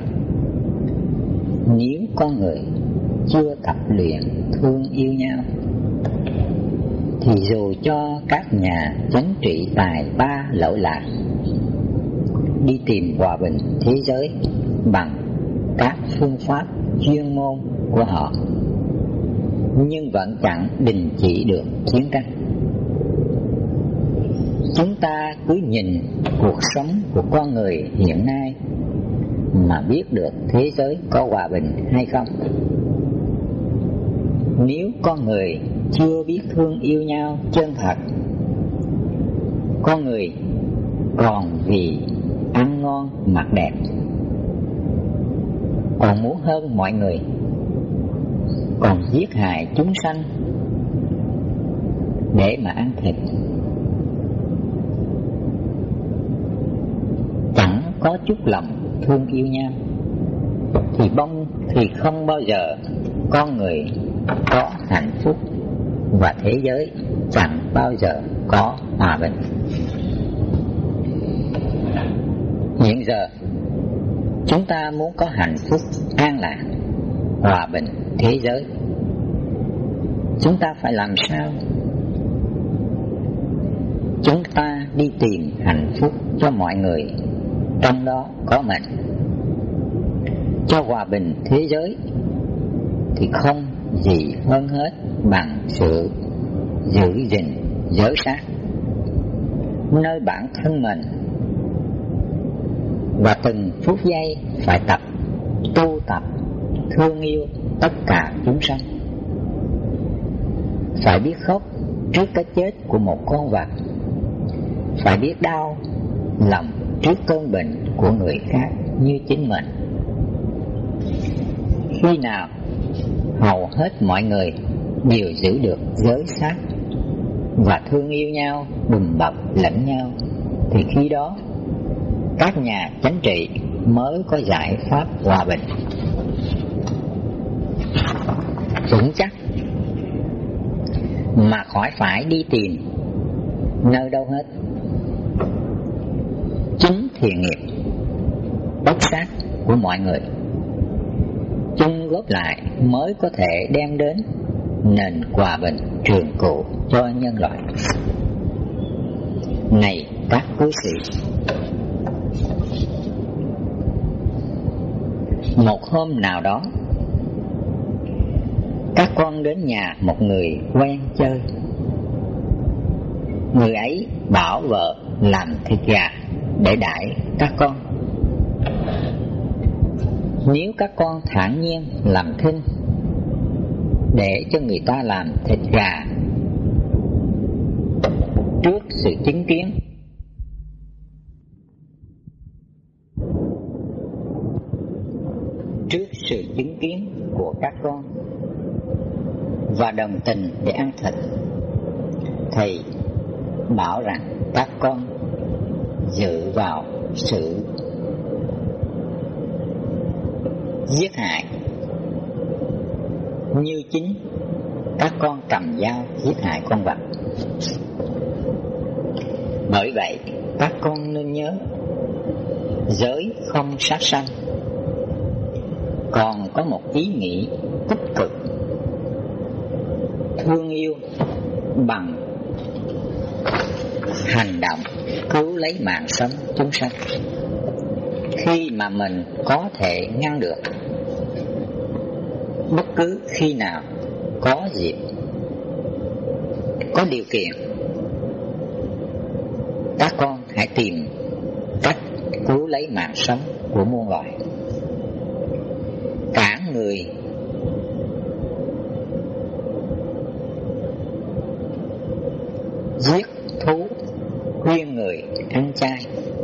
Speaker 1: nếu con người chưa tập luyện thương yêu nhau, thì dù cho các nhà chánh trị tài ba lỗi lạc đi tìm hòa bình thế giới bằng các phương pháp chuyên môn của họ, nhưng vẫn chẳng đình chỉ được chiến tranh. Chúng ta cứ nhìn cuộc sống của con người hiện nay mà biết được thế giới có hòa bình hay không. Nếu con người chưa biết thương yêu nhau chân thật, con người còn vì ăn ngon mặc đẹp, còn muốn hơn mọi người, còn giết hại chúng sanh để mà ăn thịt, chẳng có chút lòng thương yêu nhau, thì không bao giờ con người có hạnh phúc, và thế giới chẳng bao giờ có hòa bình. Hiện giờ chúng ta muốn có hạnh phúc an lạc, hòa bình thế giới, chúng ta phải làm sao? Chúng ta đi tìm hạnh phúc cho mọi người, trong đó có mình. Cho hòa bình thế giới thì không gì hơn hết bằng sự giữ gìn giới sát nơi bản thân mình, và từng phút giây phải tu tập thương yêu tất cả chúng sanh. Phải biết khóc trước cái chết của một con vật, phải biết đau lòng trước cơn bệnh của người khác như chính mình. Khi nào hầu hết mọi người đều giữ được giới sát và thương yêu nhau, đùm bọc lẫn nhau, thì khi đó các nhà chánh trị mới có giải pháp hòa bình vững chắc, mà khỏi phải đi tìm nơi đâu hết. Chính thiện nghiệp bất sát của mọi người chung góp lại mới có thể đem đến nền hòa bình trường cửu cho nhân loại. Này các cư sĩ, Một hôm nào đó, các con đến nhà một người quen chơi. Người ấy bảo vợ làm thịt gà để đãi các con. Nếu các con thản nhiên làm thinh để cho người ta làm thịt gà trước sự chứng kiến của các con và đồng tình để ăn thịt, thầy bảo rằng các con dự vào sự giết hại như chính các con cầm dao giết hại con vật. Bởi vậy các con nên nhớ, giới không sát sanh còn có một ý nghĩ tích cực, thương yêu bằng hành động cứu lấy mạng sống chúng sanh. Khi mà mình có thể ngăn được, bất cứ khi nào có dịp, có điều kiện, các con hãy tìm cách cứu lấy mạng sống của muôn loài. Cả người giết thú, khuyên người ăn chay,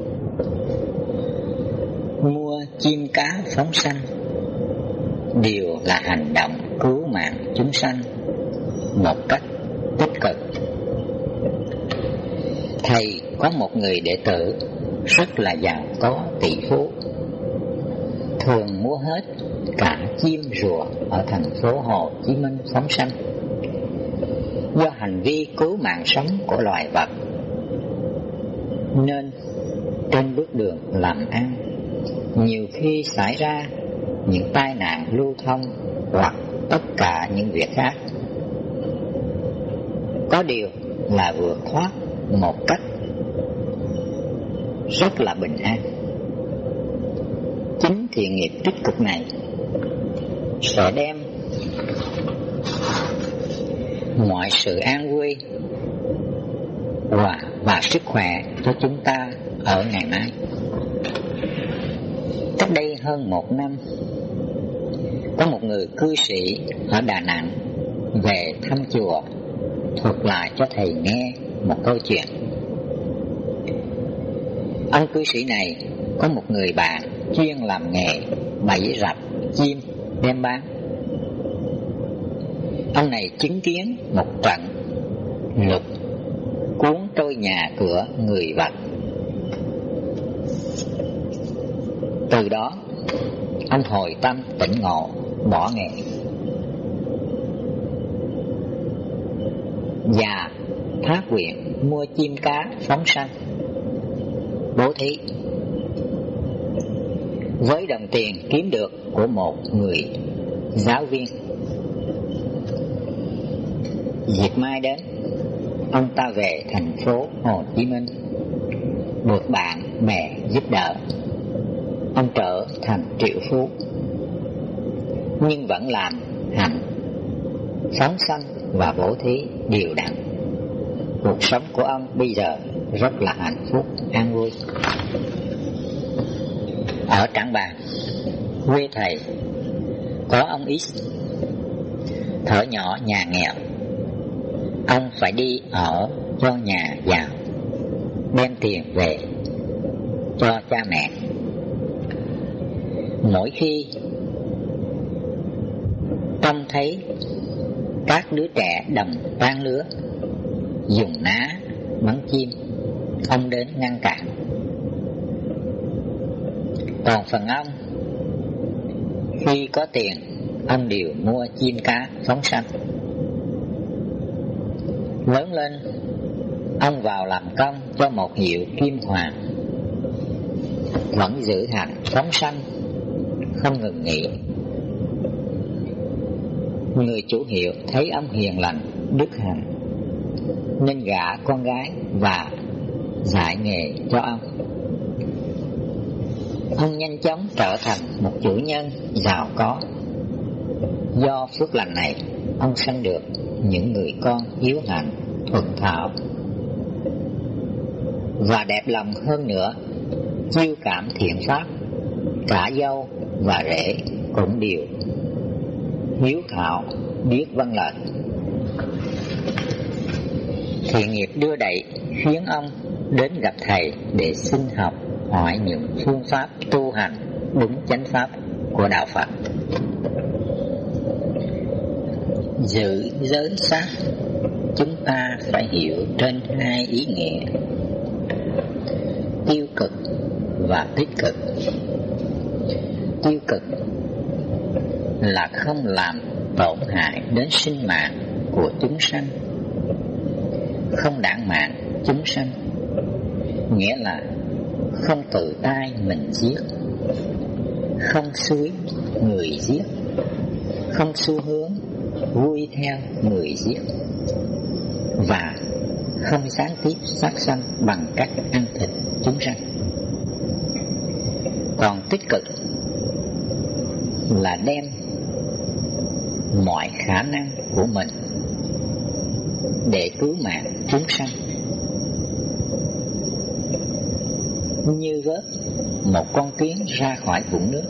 Speaker 1: mua chim cá phóng sanh, đều là hành động cứu mạng chúng sanh một cách tích cực. Thầy có một người đệ tử rất là giàu có, tỷ phú, thường mua hết cả chim rùa ở thành phố Hồ Chí Minh phóng sanh. Do hành vi cứu mạng sống của loài vật nên trên bước đường làm ăn nhiều khi xảy ra những tai nạn lưu thông hoặc tất cả những việc khác. Có điều là vượt thoát một cách rất là bình an. Chính thiện nghiệp tích cực này sẽ đem mọi sự an vui và sức khỏe cho chúng ta ở ngày mai. Cách đây hơn 1 năm, có một người cư sĩ ở Đà Nẵng về thăm chùa, thuật lại cho thầy nghe một câu chuyện. Ông cư sĩ này có một người bạn chuyên làm nghề bẫy rập chim đem bán. Ông này chứng kiến một trận lụt cuốn trôi nhà cửa người vật. Từ đó ông hồi tâm tỉnh ngộ, bỏ nghề và phát nguyện mua chim cá phóng sanh, bố thí. Với đồng tiền kiếm được của một người giáo viên, dịp mai đến, ông ta về thành phố Hồ Chí Minh, được bạn bè giúp đỡ, ông trở thành triệu phú, nhưng vẫn làm hành phóng sanh và bố thí đều đặn. Cuộc sống của ông bây giờ rất là hạnh phúc, an vui. Ở Trảng Bàng, quê thầy, có ông X, thở nhỏ nhà nghèo. Ông phải đi ở cho nhà giàu, đem tiền về cho cha mẹ. Mỗi khi trông thấy các đứa trẻ đồng trang lứa dùng ná bắn chim, ông đến ngăn cản. Còn phần ông, khi có tiền, ông đều mua chim cá phóng sanh. Lớn lên, ông vào làm công cho một hiệu kim hoàng, vẫn giữ hành phóng sanh, không ngừng nghỉ. Người chủ hiệu thấy ông hiền lành, đức hạnh, nên gả con gái và dạy nghề cho ông. Ông nhanh chóng trở thành một chủ nhân giàu có. Do phước lành này, ông sanh được những người con hiếu hạnh, thuần thảo và đẹp lòng hơn nữa, chiêu cảm thiện pháp. Cả dâu và rể cũng đều hiếu thảo, biết vâng lệnh. Thiện nghiệp đưa đẩy khiến ông đến gặp thầy để xin học hỏi những phương pháp tu hành đúng chánh pháp của đạo Phật. Giữ giới sát, chúng ta phải hiểu trên hai ý nghĩa: tiêu cực và tích cực. Tiêu cực là không làm tổn hại đến sinh mạng của chúng sanh, không đản mạn chúng sanh, nghĩa là không tự tay mình giết, không xúi người giết, không xu hướng vui theo người giết, và không gián tiếp sát sanh bằng cách ăn thịt chúng sanh. Còn tích cực là đem mọi khả năng của mình để cứu mạng chúng sanh, như vớt một con kiến ra khỏi vũng nước,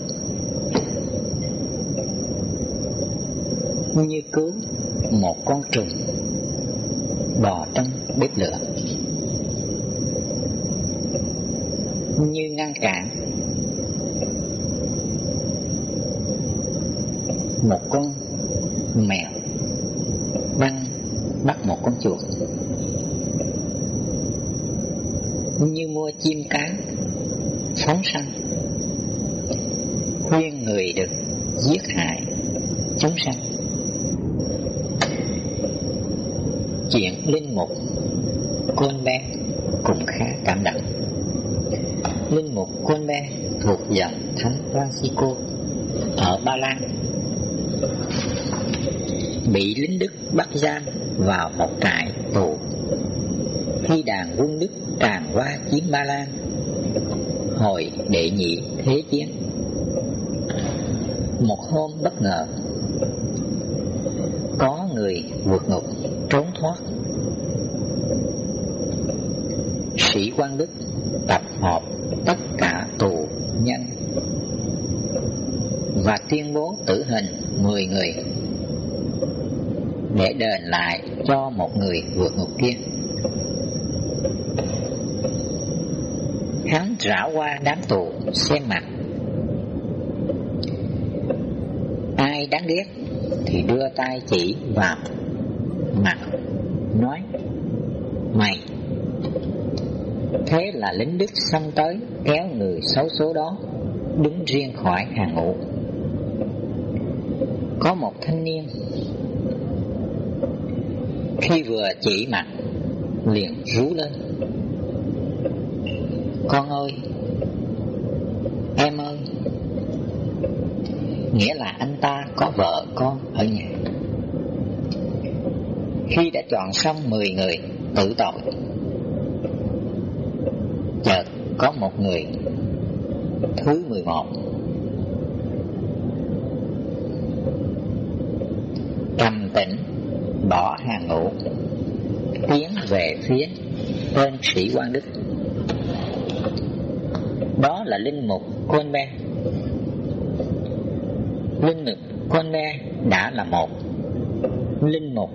Speaker 1: như cứu một con trùng bò trong bếp lửa, như ngăn cản một con mèo đang bắt một con chuột, như mua chim cá phóng sanh, khuyên người được giết hại chúng sanh. Chuyện linh mục Colbert cũng khá cảm động. Linh mục Colbert thuộc dòng Thánh Francisco ở Ba Lan, bị lính Đức bắt giam vào một trại tù khi đàn quân Đức tràn qua chiếm Ba Lan hồi đệ nhị thế chiến. Một hôm bất ngờ, có người vượt ngục trốn thoát. Sĩ quan Đức tập hợp tất cả tù nhân và tuyên bố tử hình 10 người để đền lại cho một người vượt ngục kia. Hắn rảo qua đám tù xem mặt, ai đáng ghét thì đưa tay chỉ vào mặt, nói mày. Thế là lính Đức xông tới kéo người xấu số đó đứng riêng khỏi hàng ngũ. Có một thanh niên khi vừa chỉ mặt liền rú lên: con ơi, em ơi. Nghĩa là anh ta có vợ con ở nhà. Khi đã chọn xong 10 người tử tội, chợt có một người thứ 11 trầm tĩnh bỏ hàng ngũ tiến về phía tên sĩ quan Đức. Đó là linh mục Colbert. Linh mục Colbert đã là một linh mục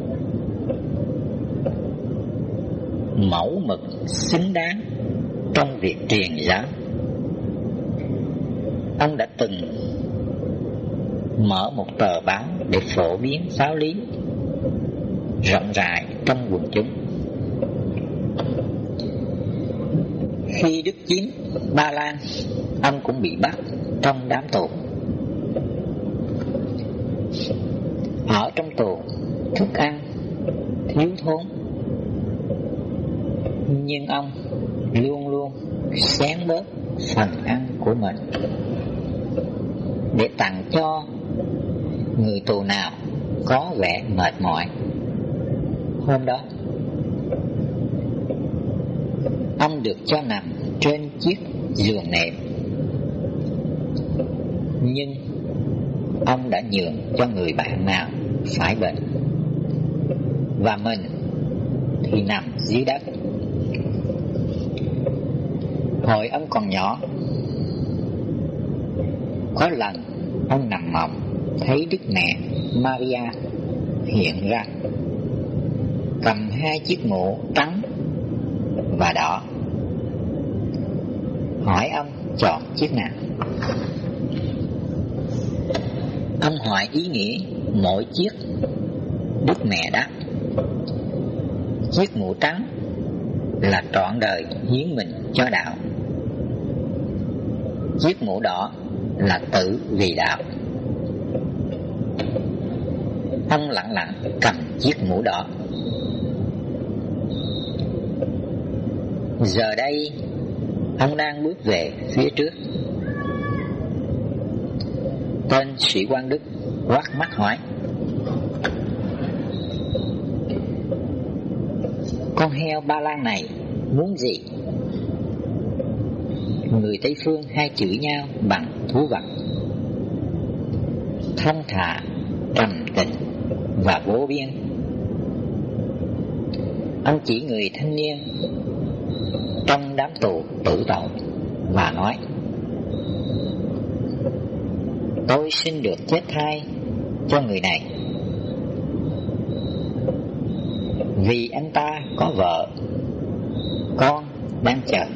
Speaker 1: mẫu mực xứng đáng trong việc truyền giáo. Ông đã từng mở một tờ báo để phổ biến giáo lý rộng rãi trong quần chúng. Khi Đức chiếm Ba Lan, ông cũng bị bắt trong đám tù. Ở trong tù, thức ăn thiếu thốn, nhưng ông luôn luôn xén bớt phần ăn của mình để tặng cho người tù nào có vẻ mệt mỏi. Hôm đó, ông được cho nằm trên chiếc giường nệm nhưng ông đã nhường cho người bạn nào phải bệnh, và mình thì nằm dưới đất. Hồi ông còn nhỏ, có lần ông nằm mộng thấy Đức Mẹ Maria hiện ra, cầm hai chiếc mũ trắng và đỏ, hỏi ông chọn chiếc nào. Ông hỏi ý nghĩa mỗi chiếc. Đức Mẹ đáp: chiếc mũ trắng là trọn đời hiến mình cho đạo, chiếc mũ đỏ là tử vì đạo. Ông lặng lặng cầm chiếc mũ đỏ. Giờ đây ông đang bước về phía trước. Tên sĩ quan Đức quát mắt hỏi: con heo Ba Lan này muốn gì? Người Tây Phương hay chửi nhau bằng thú vật, thông thả, trầm tĩnh và vô biên. Ông chỉ người thanh niên trong đám tù tử tội và nói: tôi xin được chết thay cho người này, vì anh ta có vợ, con đang chờ,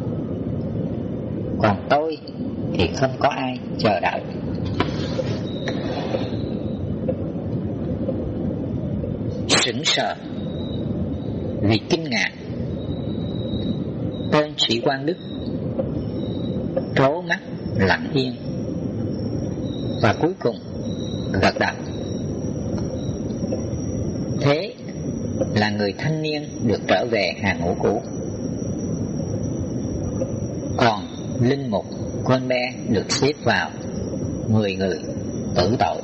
Speaker 1: còn tôi thì không có ai chờ đợi. Sững sờ vì kinh ngạc, tên sĩ quan Đức trố mắt lặng yên và cuối cùng gật đầu. Thế là người thanh niên được trở về hàng ngũ cũ, còn linh mục con bé được xếp vào 10 người tử tội.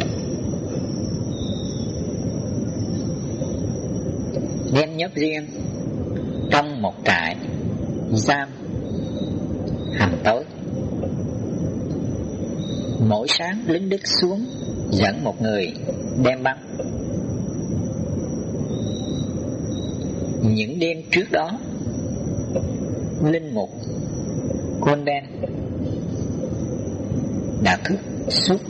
Speaker 1: Đem nhốt riêng trong một trại giam hầm tối. Mỗi sáng lính Đức xuống dẫn một người đem bắn. Những đêm trước đó, linh mục Côn Đen đã thức suốt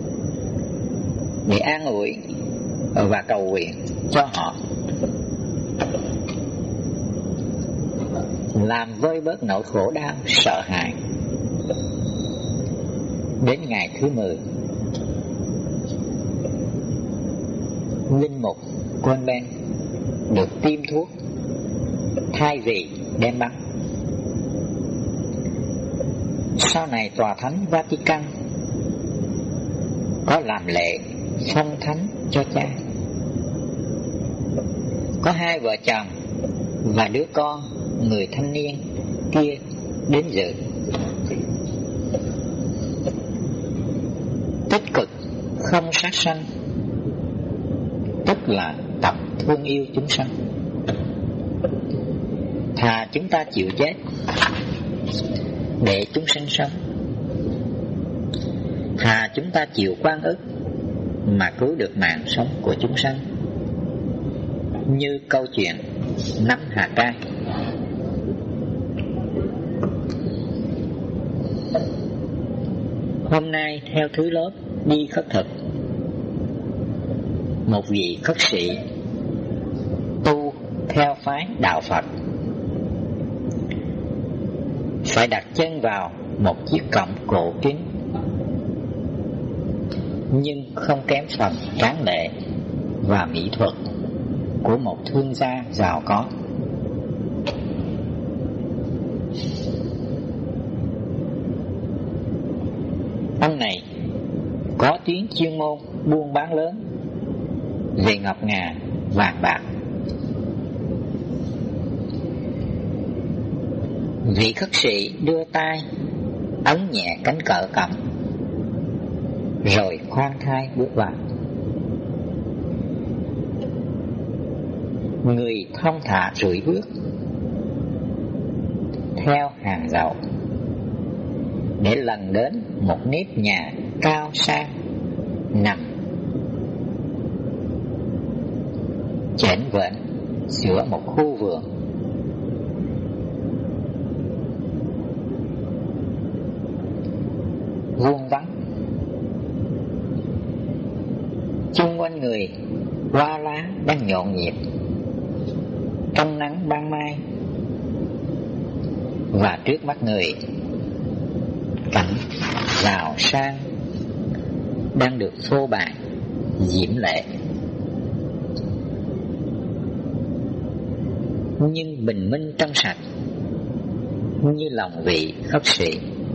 Speaker 1: để an ủi và cầu nguyện cho họ, làm vơi bớt nỗi khổ đau sợ hãi. Đến ngày thứ 10, linh mục Côn Ben được tiêm thuốc thay vì đem bắn. Sau này Tòa Thánh Vatican có làm lễ phong thánh cho cha. Có hai vợ chồng và đứa con người thanh niên kia đến dự. Tích cực không sát sanh, tức là tập thương yêu chúng sanh. Thà chúng ta chịu chết để chúng sinh sống, thà chúng ta chịu oan ức mà cứu được mạng sống của chúng sanh. Như câu chuyện nắm hạt cay. Hôm nay theo thứ lớp đi khất thực, một vị khất sĩ tu theo phái đạo Phật phải đặt chân vào một chiếc cổng cổ kính, nhưng không kém phần tráng lệ và mỹ thuật của một thương gia giàu có. Ông này có tiếng chuyên môn buôn bán lớn về ngọc ngà vàng bạc. Vị khất sĩ đưa tay ấn nhẹ cánh cửa cổng, rồi khoan thai bước vào. Người thong thả rưỡi bước theo hàng dậu, để lần đến một nếp nhà cao sang nằm chểnh vểnh giữa một khu vườn. Vuông vắng, chung quanh người hoa lá đang nhộn nhịp trong nắng ban mai, và trước mắt người cảnh giàu sang đang được phô bày diễm lệ, nhưng bình minh trong sạch như lòng vị khất sĩ.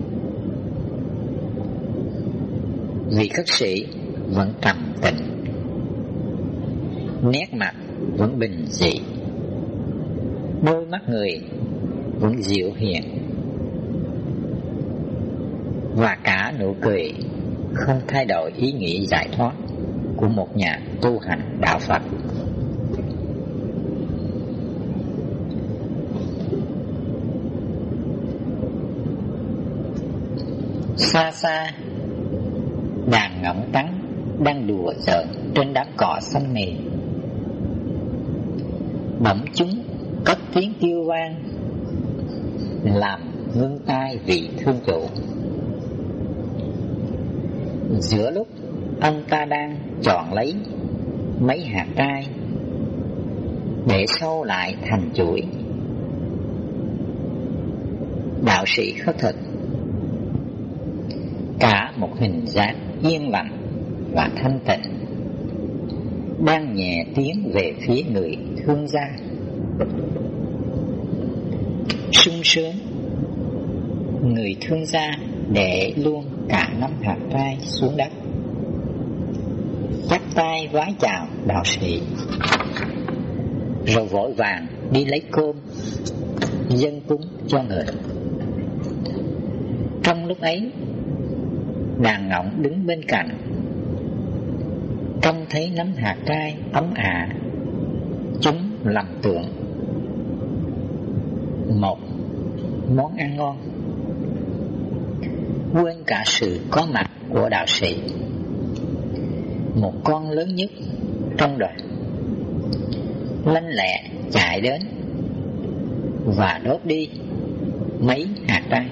Speaker 1: Vị khất sĩ vẫn trầm tĩnh, nét mặt vẫn bình dị, đôi mắt người vẫn dịu hiền, và cả nụ cười không thay đổi ý nghĩ giải thoát của một nhà tu hành đạo Phật. Xa xa, đàn ngỗng trắng đang đùa giỡn trên đám cỏ xanh mềm. Bỗng chúng cất tiếng kêu vang làm ngưng tai vị thương chủ. Giữa lúc ông ta đang chọn lấy mấy hạt trai để sâu lại thành chuỗi, đạo sĩ khất thực cả một hình dáng yên lặng và thanh tịnh đang nhẹ tiến về phía người thương gia. Sung sướng, người thương gia để luôn cả nắm hạt trai xuống đất, chắp tay vái chào đạo sĩ, rồi vội vàng đi lấy cơm dâng cúng cho người. Trong lúc ấy, đàn ngỗng đứng bên cạnh trông thấy nắm hạt trai ấm ả, chúng lầm tưởng một món ăn ngon, quên cả sự có mặt của đạo sĩ. Một con lớn nhất trong đoàn lanh lẹ chạy đến và đốt đi mấy hạt trai.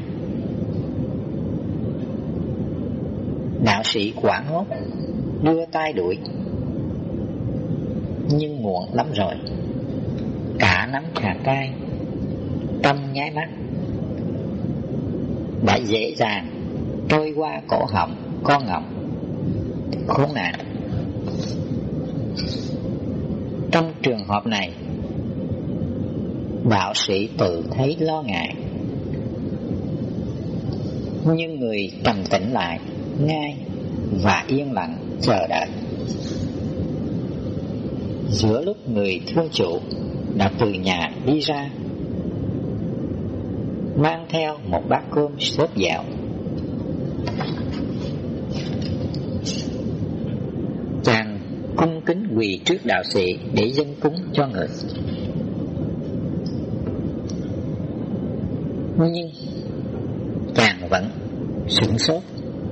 Speaker 1: Đạo sĩ hoảng hốt đưa tay đuổi, nhưng muộn lắm rồi. Cả nắm hạt trai trong nháy mắt đã dễ dàng trôi qua cổ họng con ngỗng khốn nạn. Trong trường hợp này, đạo sĩ tự thấy lo ngại, nhưng người trầm tĩnh lại ngay và yên lặng chờ đợi. Giữa lúc người thương chủ đã từ nhà đi ra, mang theo một bát cơm xốp dẻo, chàng cung kính quỳ trước đạo sĩ để dâng cúng cho người. Nhưng chàng vẫn sửng sốt,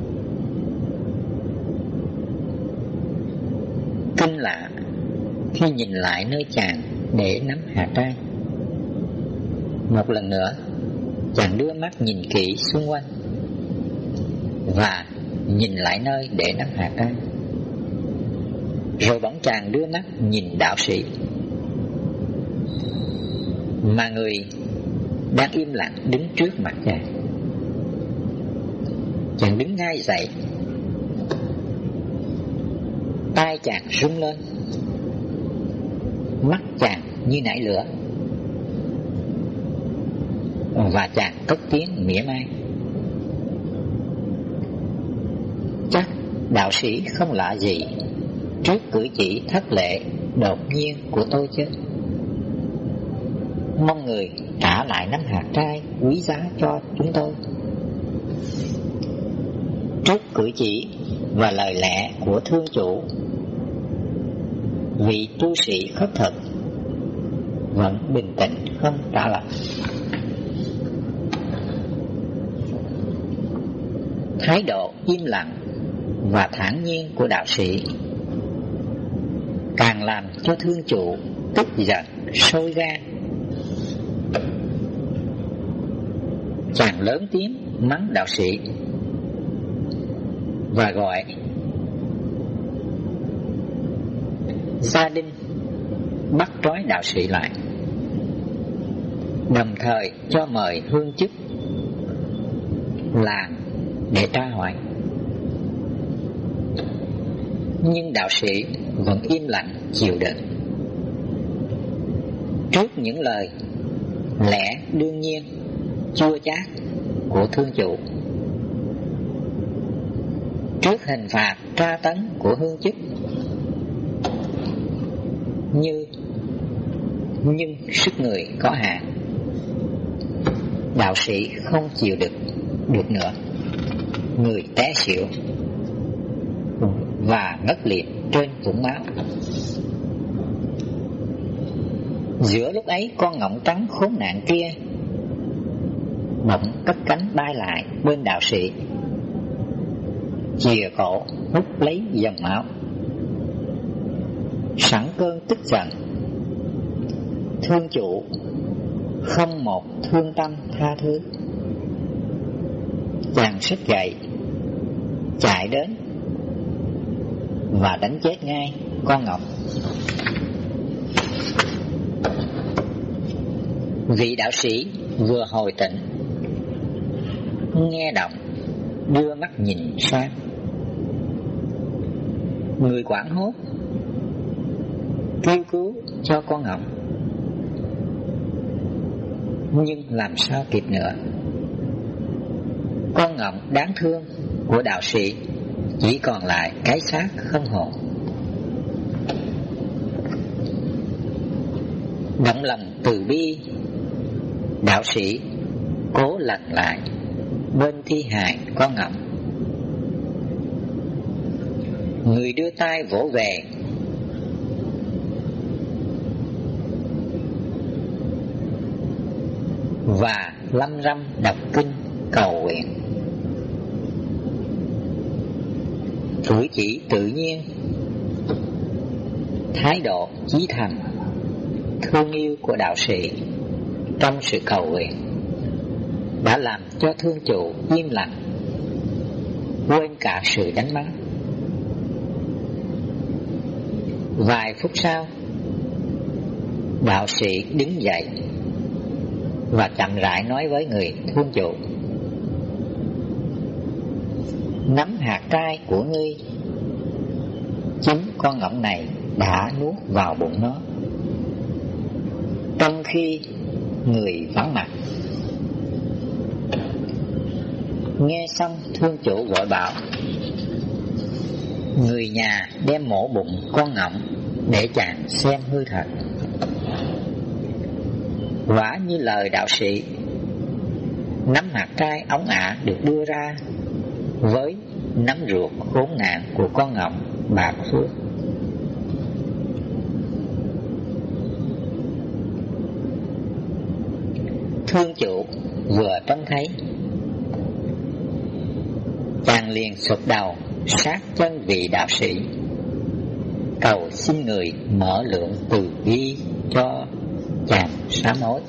Speaker 1: kinh lạ khi nhìn lại nơi chàng để nắm hạt trai. Một lần nữa, chàng đưa mắt nhìn kỹ xung quanh và nhìn lại nơi để nắm hạt trai. Rồi bỗng chàng đưa mắt nhìn đạo sĩ, mà người đang im lặng đứng trước mặt chàng. Chàng đứng ngay dậy, tay chàng rung lên, mắt chàng như nảy lửa, và chàng cất tiếng mỉa mai: chắc đạo sĩ không lạ gì trước cử chỉ thất lễ đột nhiên của tôi chứ. Mong người trả lại nắm hạt trai quý giá cho chúng tôi. Trước cử chỉ và lời lẽ của thương chủ, vị tu sĩ khất thực vẫn bình tĩnh không trả lời. Thái độ im lặng và thản nhiên của đạo sĩ càng làm cho thương chủ tức giận sôi gan. Chàng lớn tiếng mắng đạo sĩ và gọi gia đình bắt trói đạo sĩ lại, đồng thời cho mời hương chức làng để tra hỏi. Nhưng đạo sĩ vẫn im lặng chịu đựng. Trước những lời lẽ đương nhiên chua chát của thương chủ, trước hình phạt tra tấn của hương chức, nhưng sức người có hạn, đạo sĩ không chịu được nữa, người té xỉu và ngất liệm trên vũng máu. Giữa lúc ấy, con ngỗng trắng khốn nạn kia bỗng cất cánh bay lại bên đạo sĩ, chìa cổ hút lấy dòng máu. Sẵn cơn tức giận, thương chủ không một thương tâm tha thứ, chàng xích gậy chạy đến và đánh chết ngay con ngọc. Vị đạo sĩ vừa hồi tỉnh, nghe động, đưa mắt nhìn sang. Người hoảng hốt kêu cứu cho con ngọc, nhưng làm sao kịp nữa. Con ngọc đáng thương của đạo sĩ chỉ còn lại cái xác không hồn. Động lòng từ bi, đạo sĩ cố lặn lại bên thi hài con ngọc. Người đưa tay vỗ về, và lâm râm đọc kinh cầu nguyện. Cử chỉ tự nhiên, thái độ chí thành, thương yêu của đạo sĩ trong sự cầu nguyện đã làm cho thương chủ im lặng, quên cả sự đánh mắng. Vài phút sau, đạo sĩ đứng dậy và chậm rãi nói với người thương chủ: nắm hạt trai của ngươi, chính con ngỗng này đã nuốt vào bụng nó trong khi người vắng mặt. Nghe xong, thương chủ vội bảo người nhà đem mổ bụng con ngỗng để chàng xem hư thật. Quả như lời đạo sĩ, nắm hạt trai ống ả được đưa ra với nắm ruột khốn nạn của con ngỗng bạc phước. Thương chủ vừa trông thấy, chàng liền sụp đầu sát chân vị đạo sĩ, cầu xin người mở lượng từ bi cho chàng sám hối.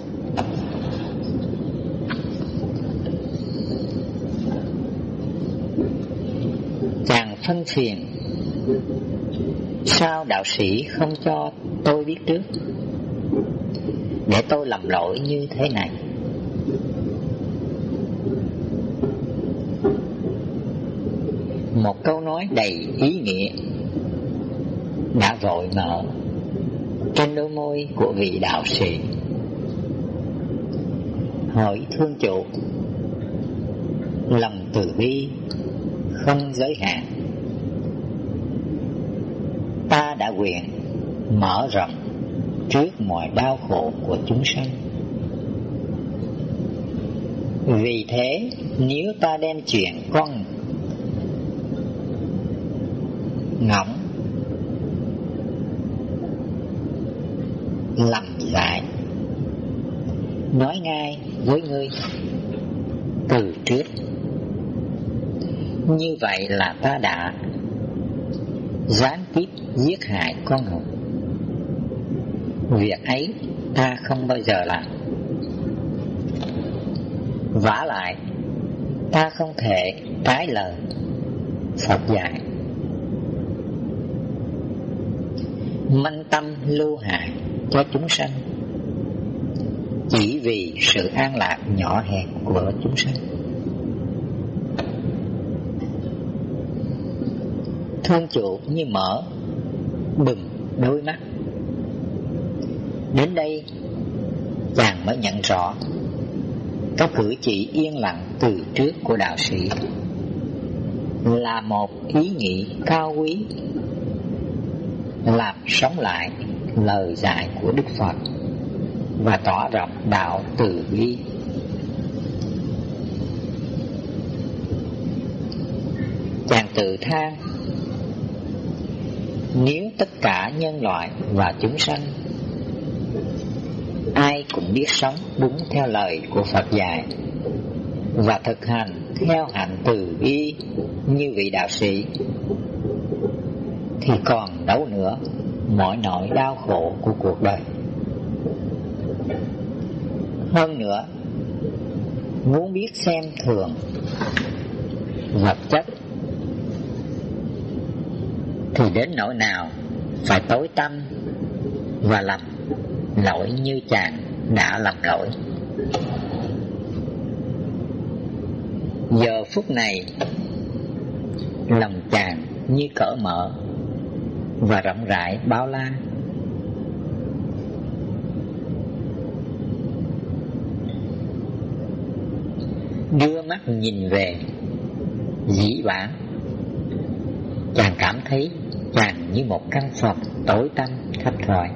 Speaker 1: Chàng phân phiền: sao đạo sĩ không cho tôi biết trước, để tôi lầm lỗi như thế này? Một câu nói đầy ý nghĩa đã vội nở trên đôi môi của vị đạo sĩ. Hỏi thương chủ, lòng từ bi không giới hạn, ta đã nguyện mở rộng trước mọi đau khổ của chúng sanh. Vì thế, nếu ta đem chuyện con ngỗng lầm dại nói ngay với ngươi từ trước, như vậy là ta đã gián tiếp giết hại con người. Việc ấy ta không bao giờ làm. Vả lại, ta không thể trái lời Phật dạy, manh tâm lưu hại cho chúng sanh chỉ vì sự an lạc nhỏ hẹp của chúng sanh. Thương chủ như mở bừng đôi mắt. Đến đây chàng mới nhận rõ các cử chỉ yên lặng từ trước của đạo sĩ là một ý nghĩ cao quý, làm sống lại lời dạy của Đức Phật và tỏ rộng đạo từ bi. Chàng tự than, nếu tất cả nhân loại và chúng sanh ai cũng biết sống đúng theo lời của Phật dạy và thực hành theo hạnh từ bi như vị đạo sĩ, thì còn đâu nữa mọi nỗi đau khổ của cuộc đời. Hơn nữa, muốn biết xem thường vật chất thì đến nỗi nào phải tối tăm và lầm lỗi như chàng đã lầm lỗi. Giờ phút này lòng chàng như cởi mở và rộng rãi bao la. Đưa mắt nhìn về dĩ vãng, chàng cảm thấy chàng như một căn phòng tối tăm thấp thỏi.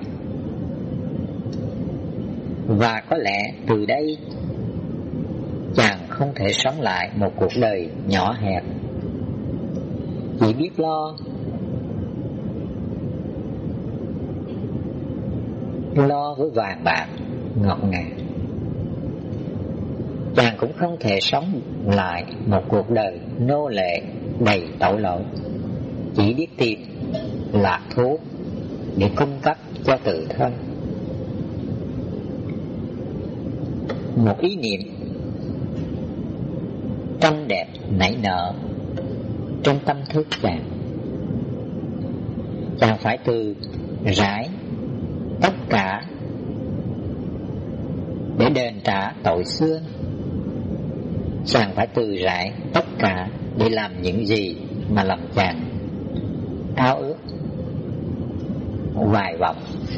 Speaker 1: Và có lẽ từ đây chàng không thể sống lại một cuộc đời nhỏ hẹp, chỉ biết lo với vàng bạc ngọt ngào. Chàng cũng không thể sống lại một cuộc đời nô lệ đầy tội lỗi, chỉ biết tìm lạc thú để cung cấp cho tự thân. Một ý niệm trong đẹp nảy nở trong tâm thức chàng. Chàng phải từ rải tất cả để đền trả tội xưa. Chàng phải từ rải tất cả để làm những gì mà lòng chàng ao ước vài vọng.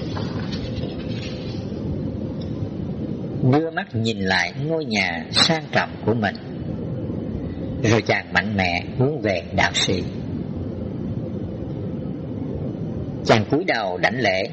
Speaker 1: Đưa mắt nhìn lại ngôi nhà sang trọng của mình, rồi chàng mạnh mẽ hướng về đạo sĩ. Chàng cúi đầu đảnh lễ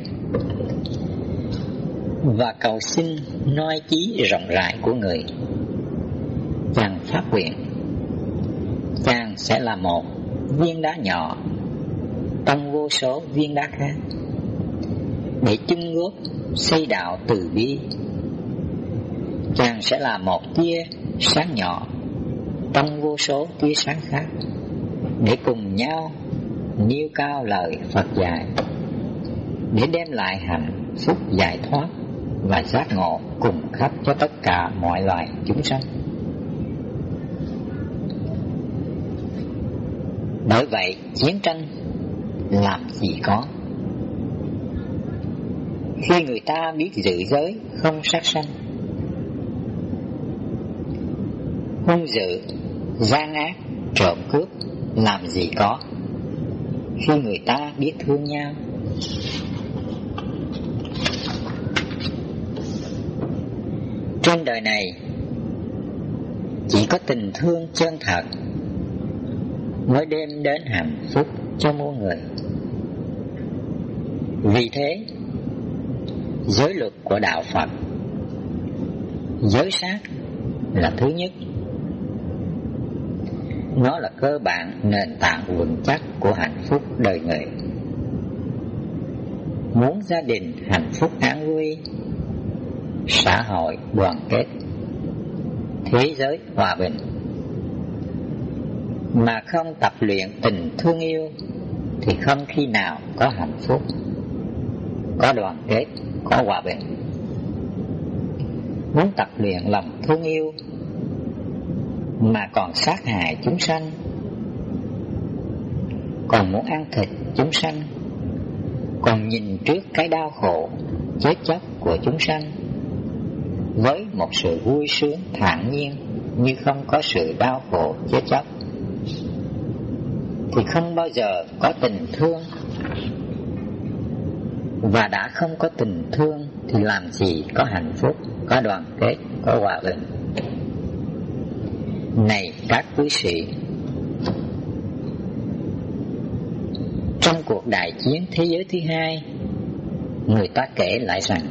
Speaker 1: và cầu xin noi chí rộng rãi của người. Chàng phát nguyện chàng sẽ là một viên đá nhỏ trong vô số viên đá khác để chung góp xây đạo từ bi. Chàng sẽ là một tia sáng nhỏ trong vô số tia sáng khác để cùng nhau nêu cao lời Phật dạy, để đem lại hạnh phúc giải thoát và giác ngộ cùng khắp cho tất cả mọi loài chúng sanh. Bởi vậy chiến tranh làm gì có. Khi người ta biết giữ giới không sát sanh, hung dữ, gian ác, trộm cướp làm gì có. Khi người ta biết thương nhau, trên đời này chỉ có tình thương chân thật mới đem đến hạnh phúc cho muôn người. Vì thế, giới luật của đạo Phật, giới sát là thứ nhất. Nó là cơ bản nền tảng vững chắc của hạnh phúc đời người. Muốn gia đình hạnh phúc an vui, xã hội đoàn kết, thế giới hòa bình, mà không tập luyện tình thương yêu thì không khi nào có hạnh phúc, có đoàn kết, có hòa bình. Muốn tập luyện lòng thương yêu mà còn sát hại chúng sanh, còn muốn ăn thịt chúng sanh, còn nhìn trước cái đau khổ chết chóc của chúng sanh với một sự vui sướng thản nhiên như không có sự đau khổ chết chóc, thì không bao giờ có tình thương. Và đã không có tình thương thì làm gì có hạnh phúc, có đoàn kết, có hòa bình. Này các quý sĩ, trong cuộc đại chiến thế giới thứ hai, người ta kể lại rằng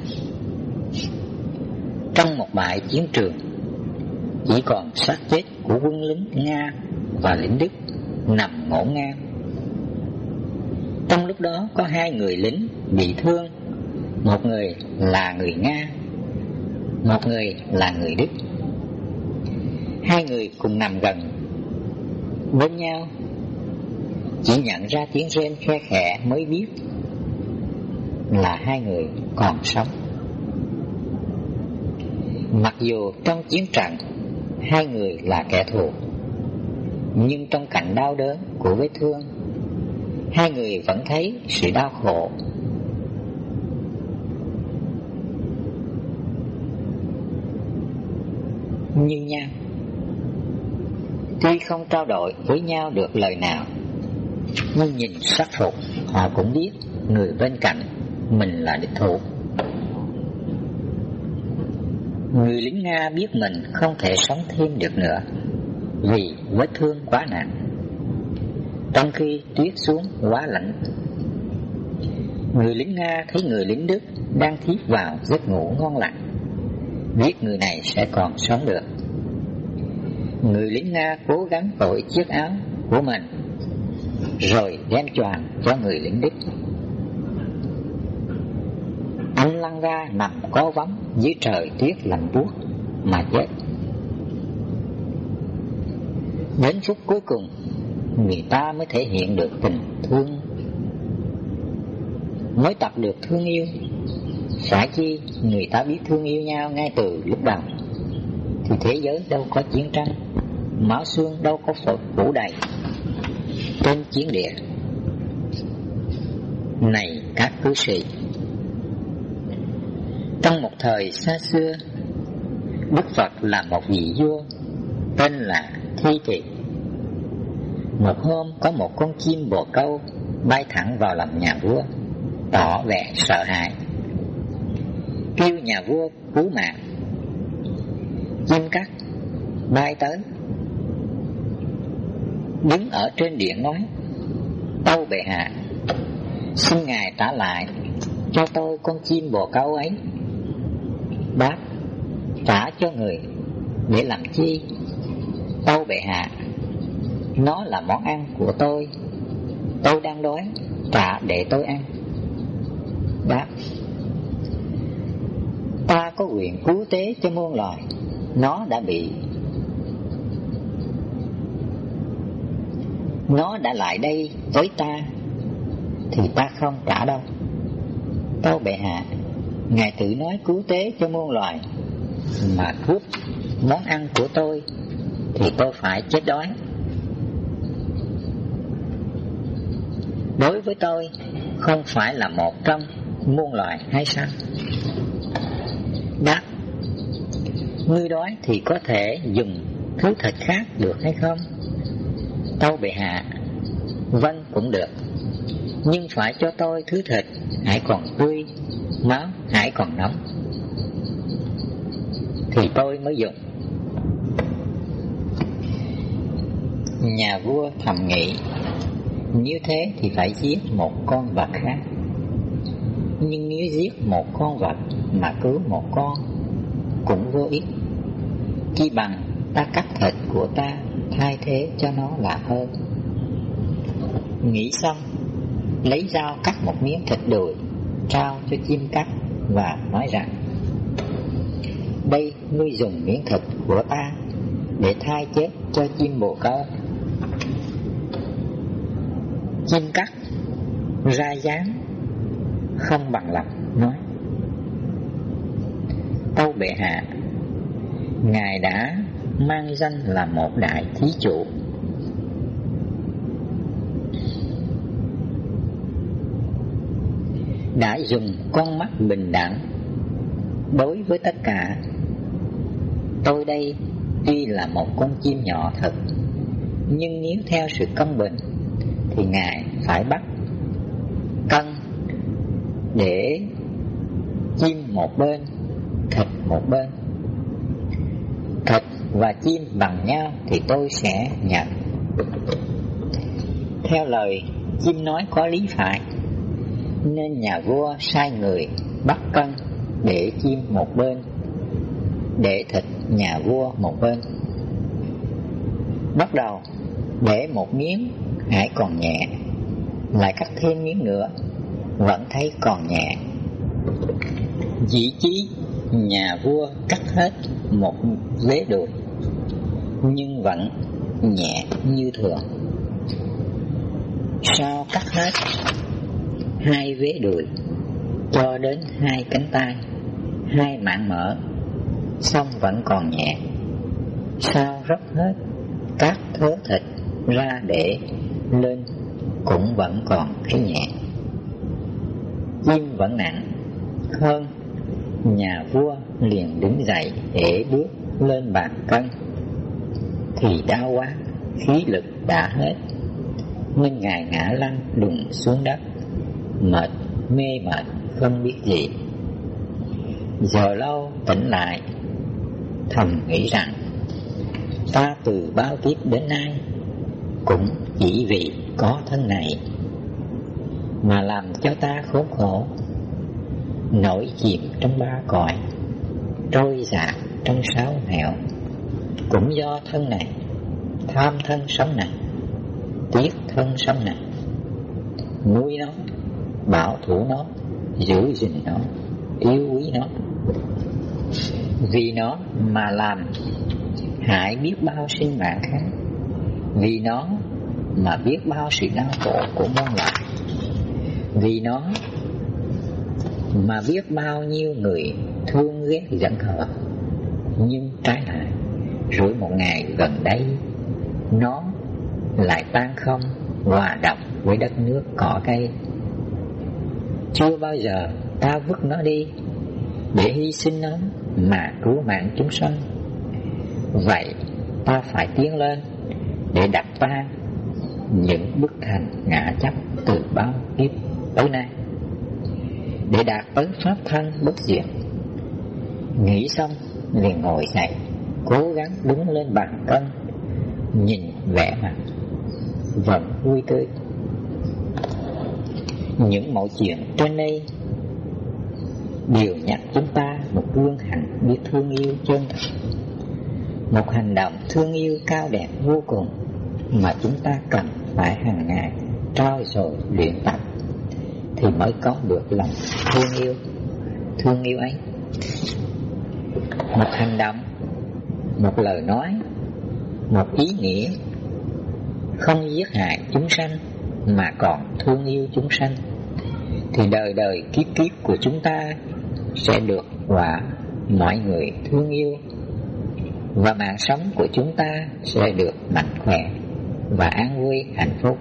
Speaker 1: trong một bãi chiến trường chỉ còn xác chết của quân lính Nga và lính Đức nằm ngổn ngang. Trong lúc đó có hai người lính bị thương, một người là người Nga, một người là người Đức. Hai người cùng nằm gần bên nhau, chỉ nhận ra tiếng rên khe khẽ mới biết là hai người còn sống. Mặc dù trong chiến trận hai người là kẻ thù, nhưng trong cảnh đau đớn của vết thương, hai người vẫn thấy sự đau khổ. Như nhau, tuy không trao đổi với nhau được lời nào, nhưng nhìn sắc phục họ cũng biết người bên cạnh mình là địch thủ. Người lính Nga biết mình không thể sống thêm được nữa vì vết thương quá nặng, trong khi tuyết xuống quá lạnh. Người lính Nga thấy người lính Đức đang thiếp vào giấc ngủ ngon lành, biết người này sẽ còn sống được. Người lính Nga cố gắng cởi chiếc áo của mình rồi đem choàng cho người lính Đức. Anh lăn ra nằm có vóng dưới trời tuyết lạnh buốt mà chết. Đến phút cuối cùng, người ta mới thể hiện được tình thương, mới tập được thương yêu. Phải chi người ta biết thương yêu nhau ngay từ lúc đầu, thì thế giới đâu có chiến tranh, máu xương đâu có phủ đầy trên chiến địa. Này các cư sĩ, trong một thời xa xưa, Đức Phật là một vị vua tên là Thi Tỳ. Một hôm có một con chim bồ câu bay thẳng vào lòng nhà vua, tỏ vẻ sợ hãi, kêu nhà vua cứu mạng. Chim cắt bay tới, đứng ở trên điện nói: Tâu bệ hạ, xin ngài trả lại cho tôi con chim bồ câu ấy. Đáp: trả cho người để làm chi? Tâu bệ hạ, nó là món ăn của tôi đang đói, trả để tôi ăn. Đáp: ta có quyền cứu tế cho muôn loài, nó đã lại đây với ta thì ta không trả đâu. Tâu bệ hạ, ngài tự nói cứu tế cho muôn loài mà cướp món ăn của tôi thì tôi phải chết đói. Đối với tôi không phải là một trong muôn loài hay sao? Đáp: ngươi đói thì có thể dùng thứ thịt khác được hay không? Tâu bệ hạ: vâng, cũng được, nhưng phải cho tôi thứ thịt hãy còn tươi, máu hãy còn nóng thì tôi mới dùng. Nhà vua thầm nghĩ, như thế thì phải giết một con vật khác, nhưng nếu giết một con vật mà cứu một con cũng vô ích, chi bằng ta cắt thịt của ta thay thế cho nó là hơn. Nghĩ xong, lấy dao cắt một miếng thịt đùi trao cho chim cắt và nói rằng: đây, ngươi dùng miếng thịt của ta để thay chết cho chim bồ câu. Chim cắt ra dáng không bằng lòng nói: Tâu bệ hạ, ngài đã mang danh là một đại thí chủ, đã dùng con mắt bình đẳng đối với tất cả. Tôi đây tuy là một con chim nhỏ thật, nhưng nếu theo sự công bình thì ngài phải bắt cân để chim một bên, thịt một bên. Thịt và chim bằng nhau thì tôi sẽ nhận. Theo lời chim nói có lý phải, nên nhà vua sai người bắt cân để chim một bên, để thịt nhà vua một bên. Bắt đầu để một miếng hãy còn nhẹ, lại cắt thêm miếng nữa, vẫn thấy còn nhẹ. Dĩ chí nhà vua cắt hết một vế đùi, nhưng vẫn nhẹ như thường. Sau cắt hết 2 vế đùi cho đến 2 cánh tay, 2 mảng mỡ, xong vẫn còn nhẹ. Sau róc hết các thớ thịt ra để lên, cũng vẫn còn thấy nhẹ. Chim vẫn nặng hơn. Nhà vua liền đứng dậy để bước lên bàn cân, thì đau quá, khí lực đã hết, nên ngài ngã lăn đùng xuống đất, mệt mê mệt không biết gì. Giờ lâu tỉnh lại, thầm nghĩ rằng ta từ bao kiếp đến nay cũng chỉ vì có thân này mà làm cho ta khốn khổ, nổi chìm trong 3 cõi, trôi dạt trong 6 nẻo. Cũng do thân này, tham thân sống này, tiếc thân sống này, nuôi nó, bảo thủ nó, giữ gìn nó, yêu quý nó. Vì nó mà làm hại biết bao sinh mạng khác, vì nó mà biết bao sự đau khổ của muôn loài, vì nó mà biết bao nhiêu người thương ghét giận hờn. Nhưng trái lại, rồi một ngày gần đây, nó lại tan không, hòa đồng với đất nước cỏ cây. Chưa bao giờ ta vứt nó đi để hy sinh nó mà cứu mạng chúng sanh. Vậy ta phải tiến lên để đập tan những bức thành ngã chấp từ bao kiếp tới nay, để đạt tới pháp thân bất diệt. Nghĩ xong liền ngồi dậy, cố gắng đứng lên bàn cân, nhìn vẻ mặt vẫn vui tươi. Những mẫu chuyện trên đây đều nhắc chúng ta một gương hạnh biết thương yêu chân thật, một hành động thương yêu cao đẹp vô cùng mà chúng ta cần phải hàng ngày trau dồi luyện tập thì mới có được lòng thương yêu ấy. Một hành động, một lời nói, một ý nghĩa không giết hại chúng sanh mà còn thương yêu chúng sanh, thì đời đời kiếp kiếp của chúng ta sẽ được quả mọi người thương yêu, và mạng sống của chúng ta sẽ được mạnh khỏe và an vui hạnh phúc.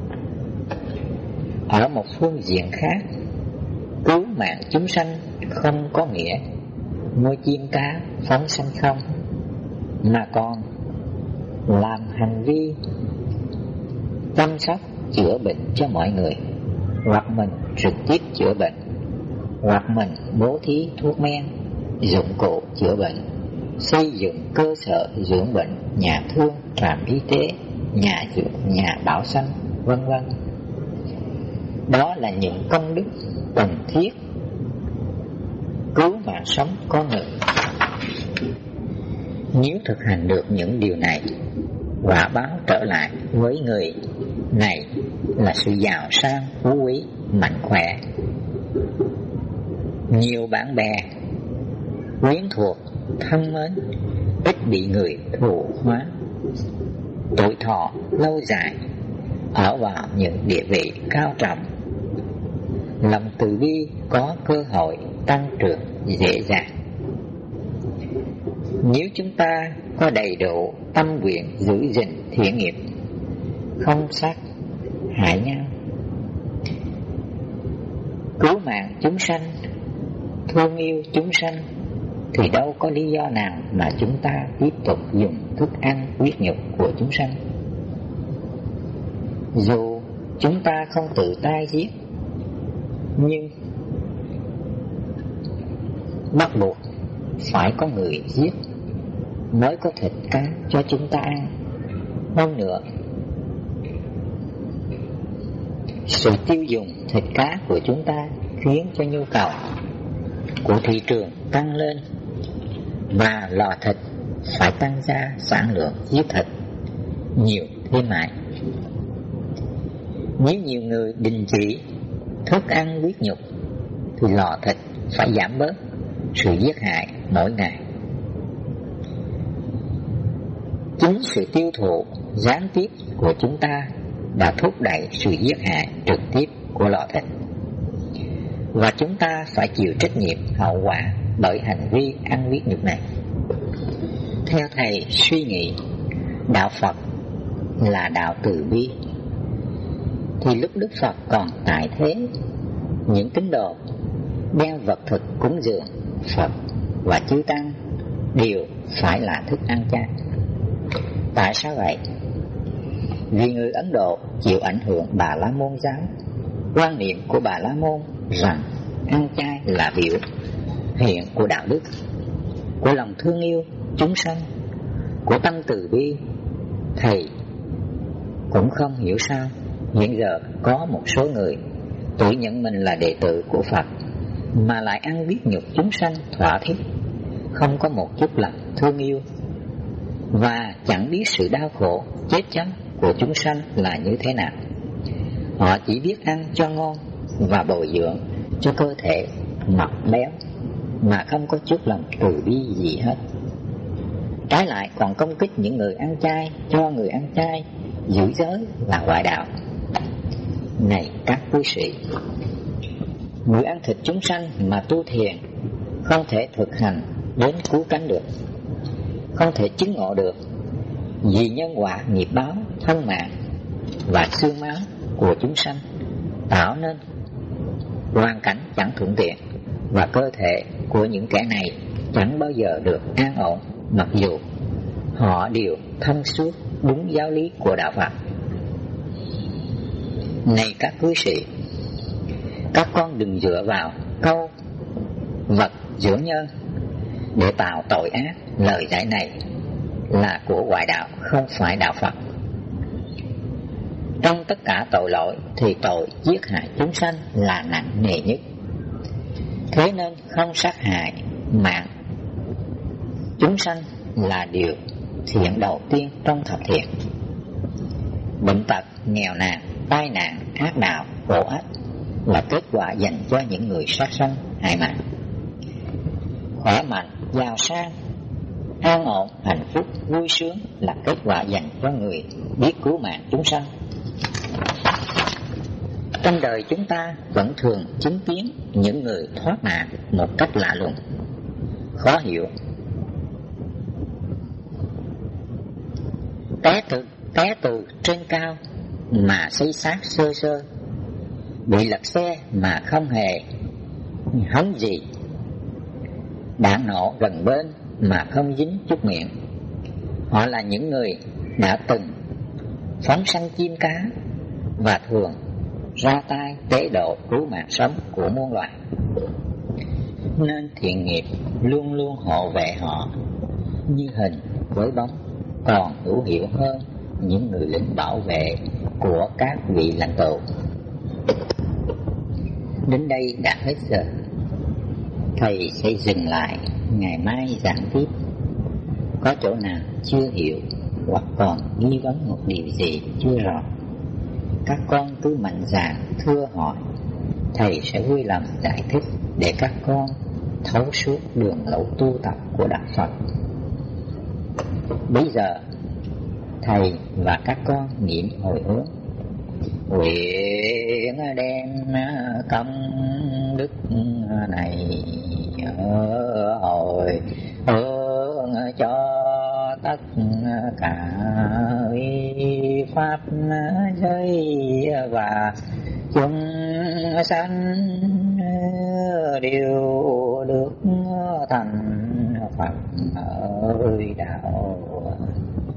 Speaker 1: Ở một phương diện khác, cứu mạng chúng sanh không có nghĩa nuôi chim cá phóng sanh không, mà còn làm hành vi chăm sóc chữa bệnh cho mọi người, hoặc mình trực tiếp chữa bệnh, hoặc mình bố thí thuốc men, dụng cụ chữa bệnh, xây dựng cơ sở dưỡng bệnh, nhà thương, trạm y tế, nhà dưỡng, nhà bảo sanh, vân vân. Đó là những công đức cần thiết cứu mạng sống con người. Nếu thực hành được những điều này, quả báo trở lại với người này là sự giàu sang, phú quý, mạnh khỏe, nhiều bạn bè, quyến thuộc, thân mến, ít bị người thù hóa, tuổi thọ lâu dài, ở vào những địa vị cao trọng. Lòng từ bi có cơ hội tăng trưởng dễ dàng. Nếu chúng ta có đầy đủ tâm nguyện giữ gìn thiện nghiệp, không sát hại nhau, cứu mạng chúng sanh, thương yêu chúng sanh, thì đâu có lý do nào mà chúng ta tiếp tục dùng thức ăn huyết nhục của chúng sanh. Dù chúng ta không tự tay giết, nhưng bắt buộc phải có người giết mới có thịt cá cho chúng ta ăn. Hơn nữa, sự tiêu dùng thịt cá của chúng ta khiến cho nhu cầu của thị trường tăng lên, và lò thịt phải tăng gia sản lượng giết thịt nhiều thêm mãi. Nếu nhiều người đình chỉ thức ăn huyết nhục thì lò thịt phải giảm bớt sự giết hại mỗi ngày. Chính sự tiêu thụ gián tiếp của chúng ta đã thúc đẩy sự giết hại trực tiếp của lò thịt, và chúng ta phải chịu trách nhiệm hậu quả bởi hành vi ăn huyết nhục này. Theo thầy suy nghĩ, đạo Phật là đạo từ bi, thì lúc Đức Phật còn tại thế, những tín đồ đem vật thực cúng dường Phật và chư tăng đều phải là thức ăn chay. Tại sao vậy? Vì người Ấn Độ chịu ảnh hưởng Bà La Môn giáo. Quan niệm của Bà La Môn rằng ăn chay là biểu hiện của đạo đức, của lòng thương yêu chúng sanh, của tâm từ bi. Thầy cũng không hiểu sao hiện giờ có một số người tự nhận mình là đệ tử của Phật mà lại ăn huyết nhục chúng sanh thỏa thích, không có một chút lòng thương yêu, và chẳng biết sự đau khổ chết chóc của chúng sanh là như thế nào. Họ chỉ biết ăn cho ngon và bồi dưỡng cho cơ thể mập béo, mà không có chút lòng từ bi gì hết. Trái lại còn công kích những người ăn chay, cho người ăn chay giữ giới là ngoại đạo. Này các quý sĩ, người ăn thịt chúng sanh mà tu thiền không thể thực hành đến cứu cánh được, không thể chứng ngộ được, vì nhân quả nghiệp báo thân mạng và xương máu của chúng sanh tạo nên hoàn cảnh chẳng thuận tiện, và cơ thể của những kẻ này chẳng bao giờ được an ổn, mặc dù họ đều thông suốt đúng giáo lý của đạo Phật. Này các quý sĩ, các con đừng dựa vào câu vật dưỡng nhân để tạo tội ác. Lời giải này là của ngoại đạo, không phải đạo Phật. Trong tất cả tội lỗi thì tội giết hại chúng sanh là nặng nề nhất. Thế nên không sát hại mạng chúng sanh là điều thiện đầu tiên trong thập thiện. Bệnh tật, nghèo nàn, tai nạn, ác đạo, khổ ách là kết quả dành cho những người sát sanh hại mạng. Khỏe mạnh, giàu sang, an ổn, hạnh phúc, vui sướng là kết quả dành cho người biết cứu mạng chúng sanh. Trong đời chúng ta vẫn thường chứng kiến những người thoát nạn một cách lạ lùng, khó hiểu. Té từ trên cao mà xây xác sơ sơ, bị lật xe mà không hề hấn gì, đạn nổ gần bên mà không dính chút miệng. Họ là những người đã từng phóng săn chim cá và thường ra tay tế độ cứu mạng sống của muôn loài, nên thiện nghiệp luôn luôn hộ vệ họ như hình với bóng, còn hữu hiệu hơn những người lính bảo vệ của các vị lãnh tụ. Đến đây đã hết giờ, thầy sẽ dừng lại, ngày mai giảng tiếp. Có chỗ nào chưa hiểu hoặc còn nghi vấn một điều gì chưa rõ, các con cứ mạnh dạn thưa hỏi, thầy sẽ vui lòng giải thích để các con thấu suốt đường lối tu tập của đạo Phật. Bây giờ thầy và các con niệm hồi hướng: nguyện đem công đức này hồi hướng cho tất cả pháp giới và chúng sanh đều được thành Phật ơi đạo.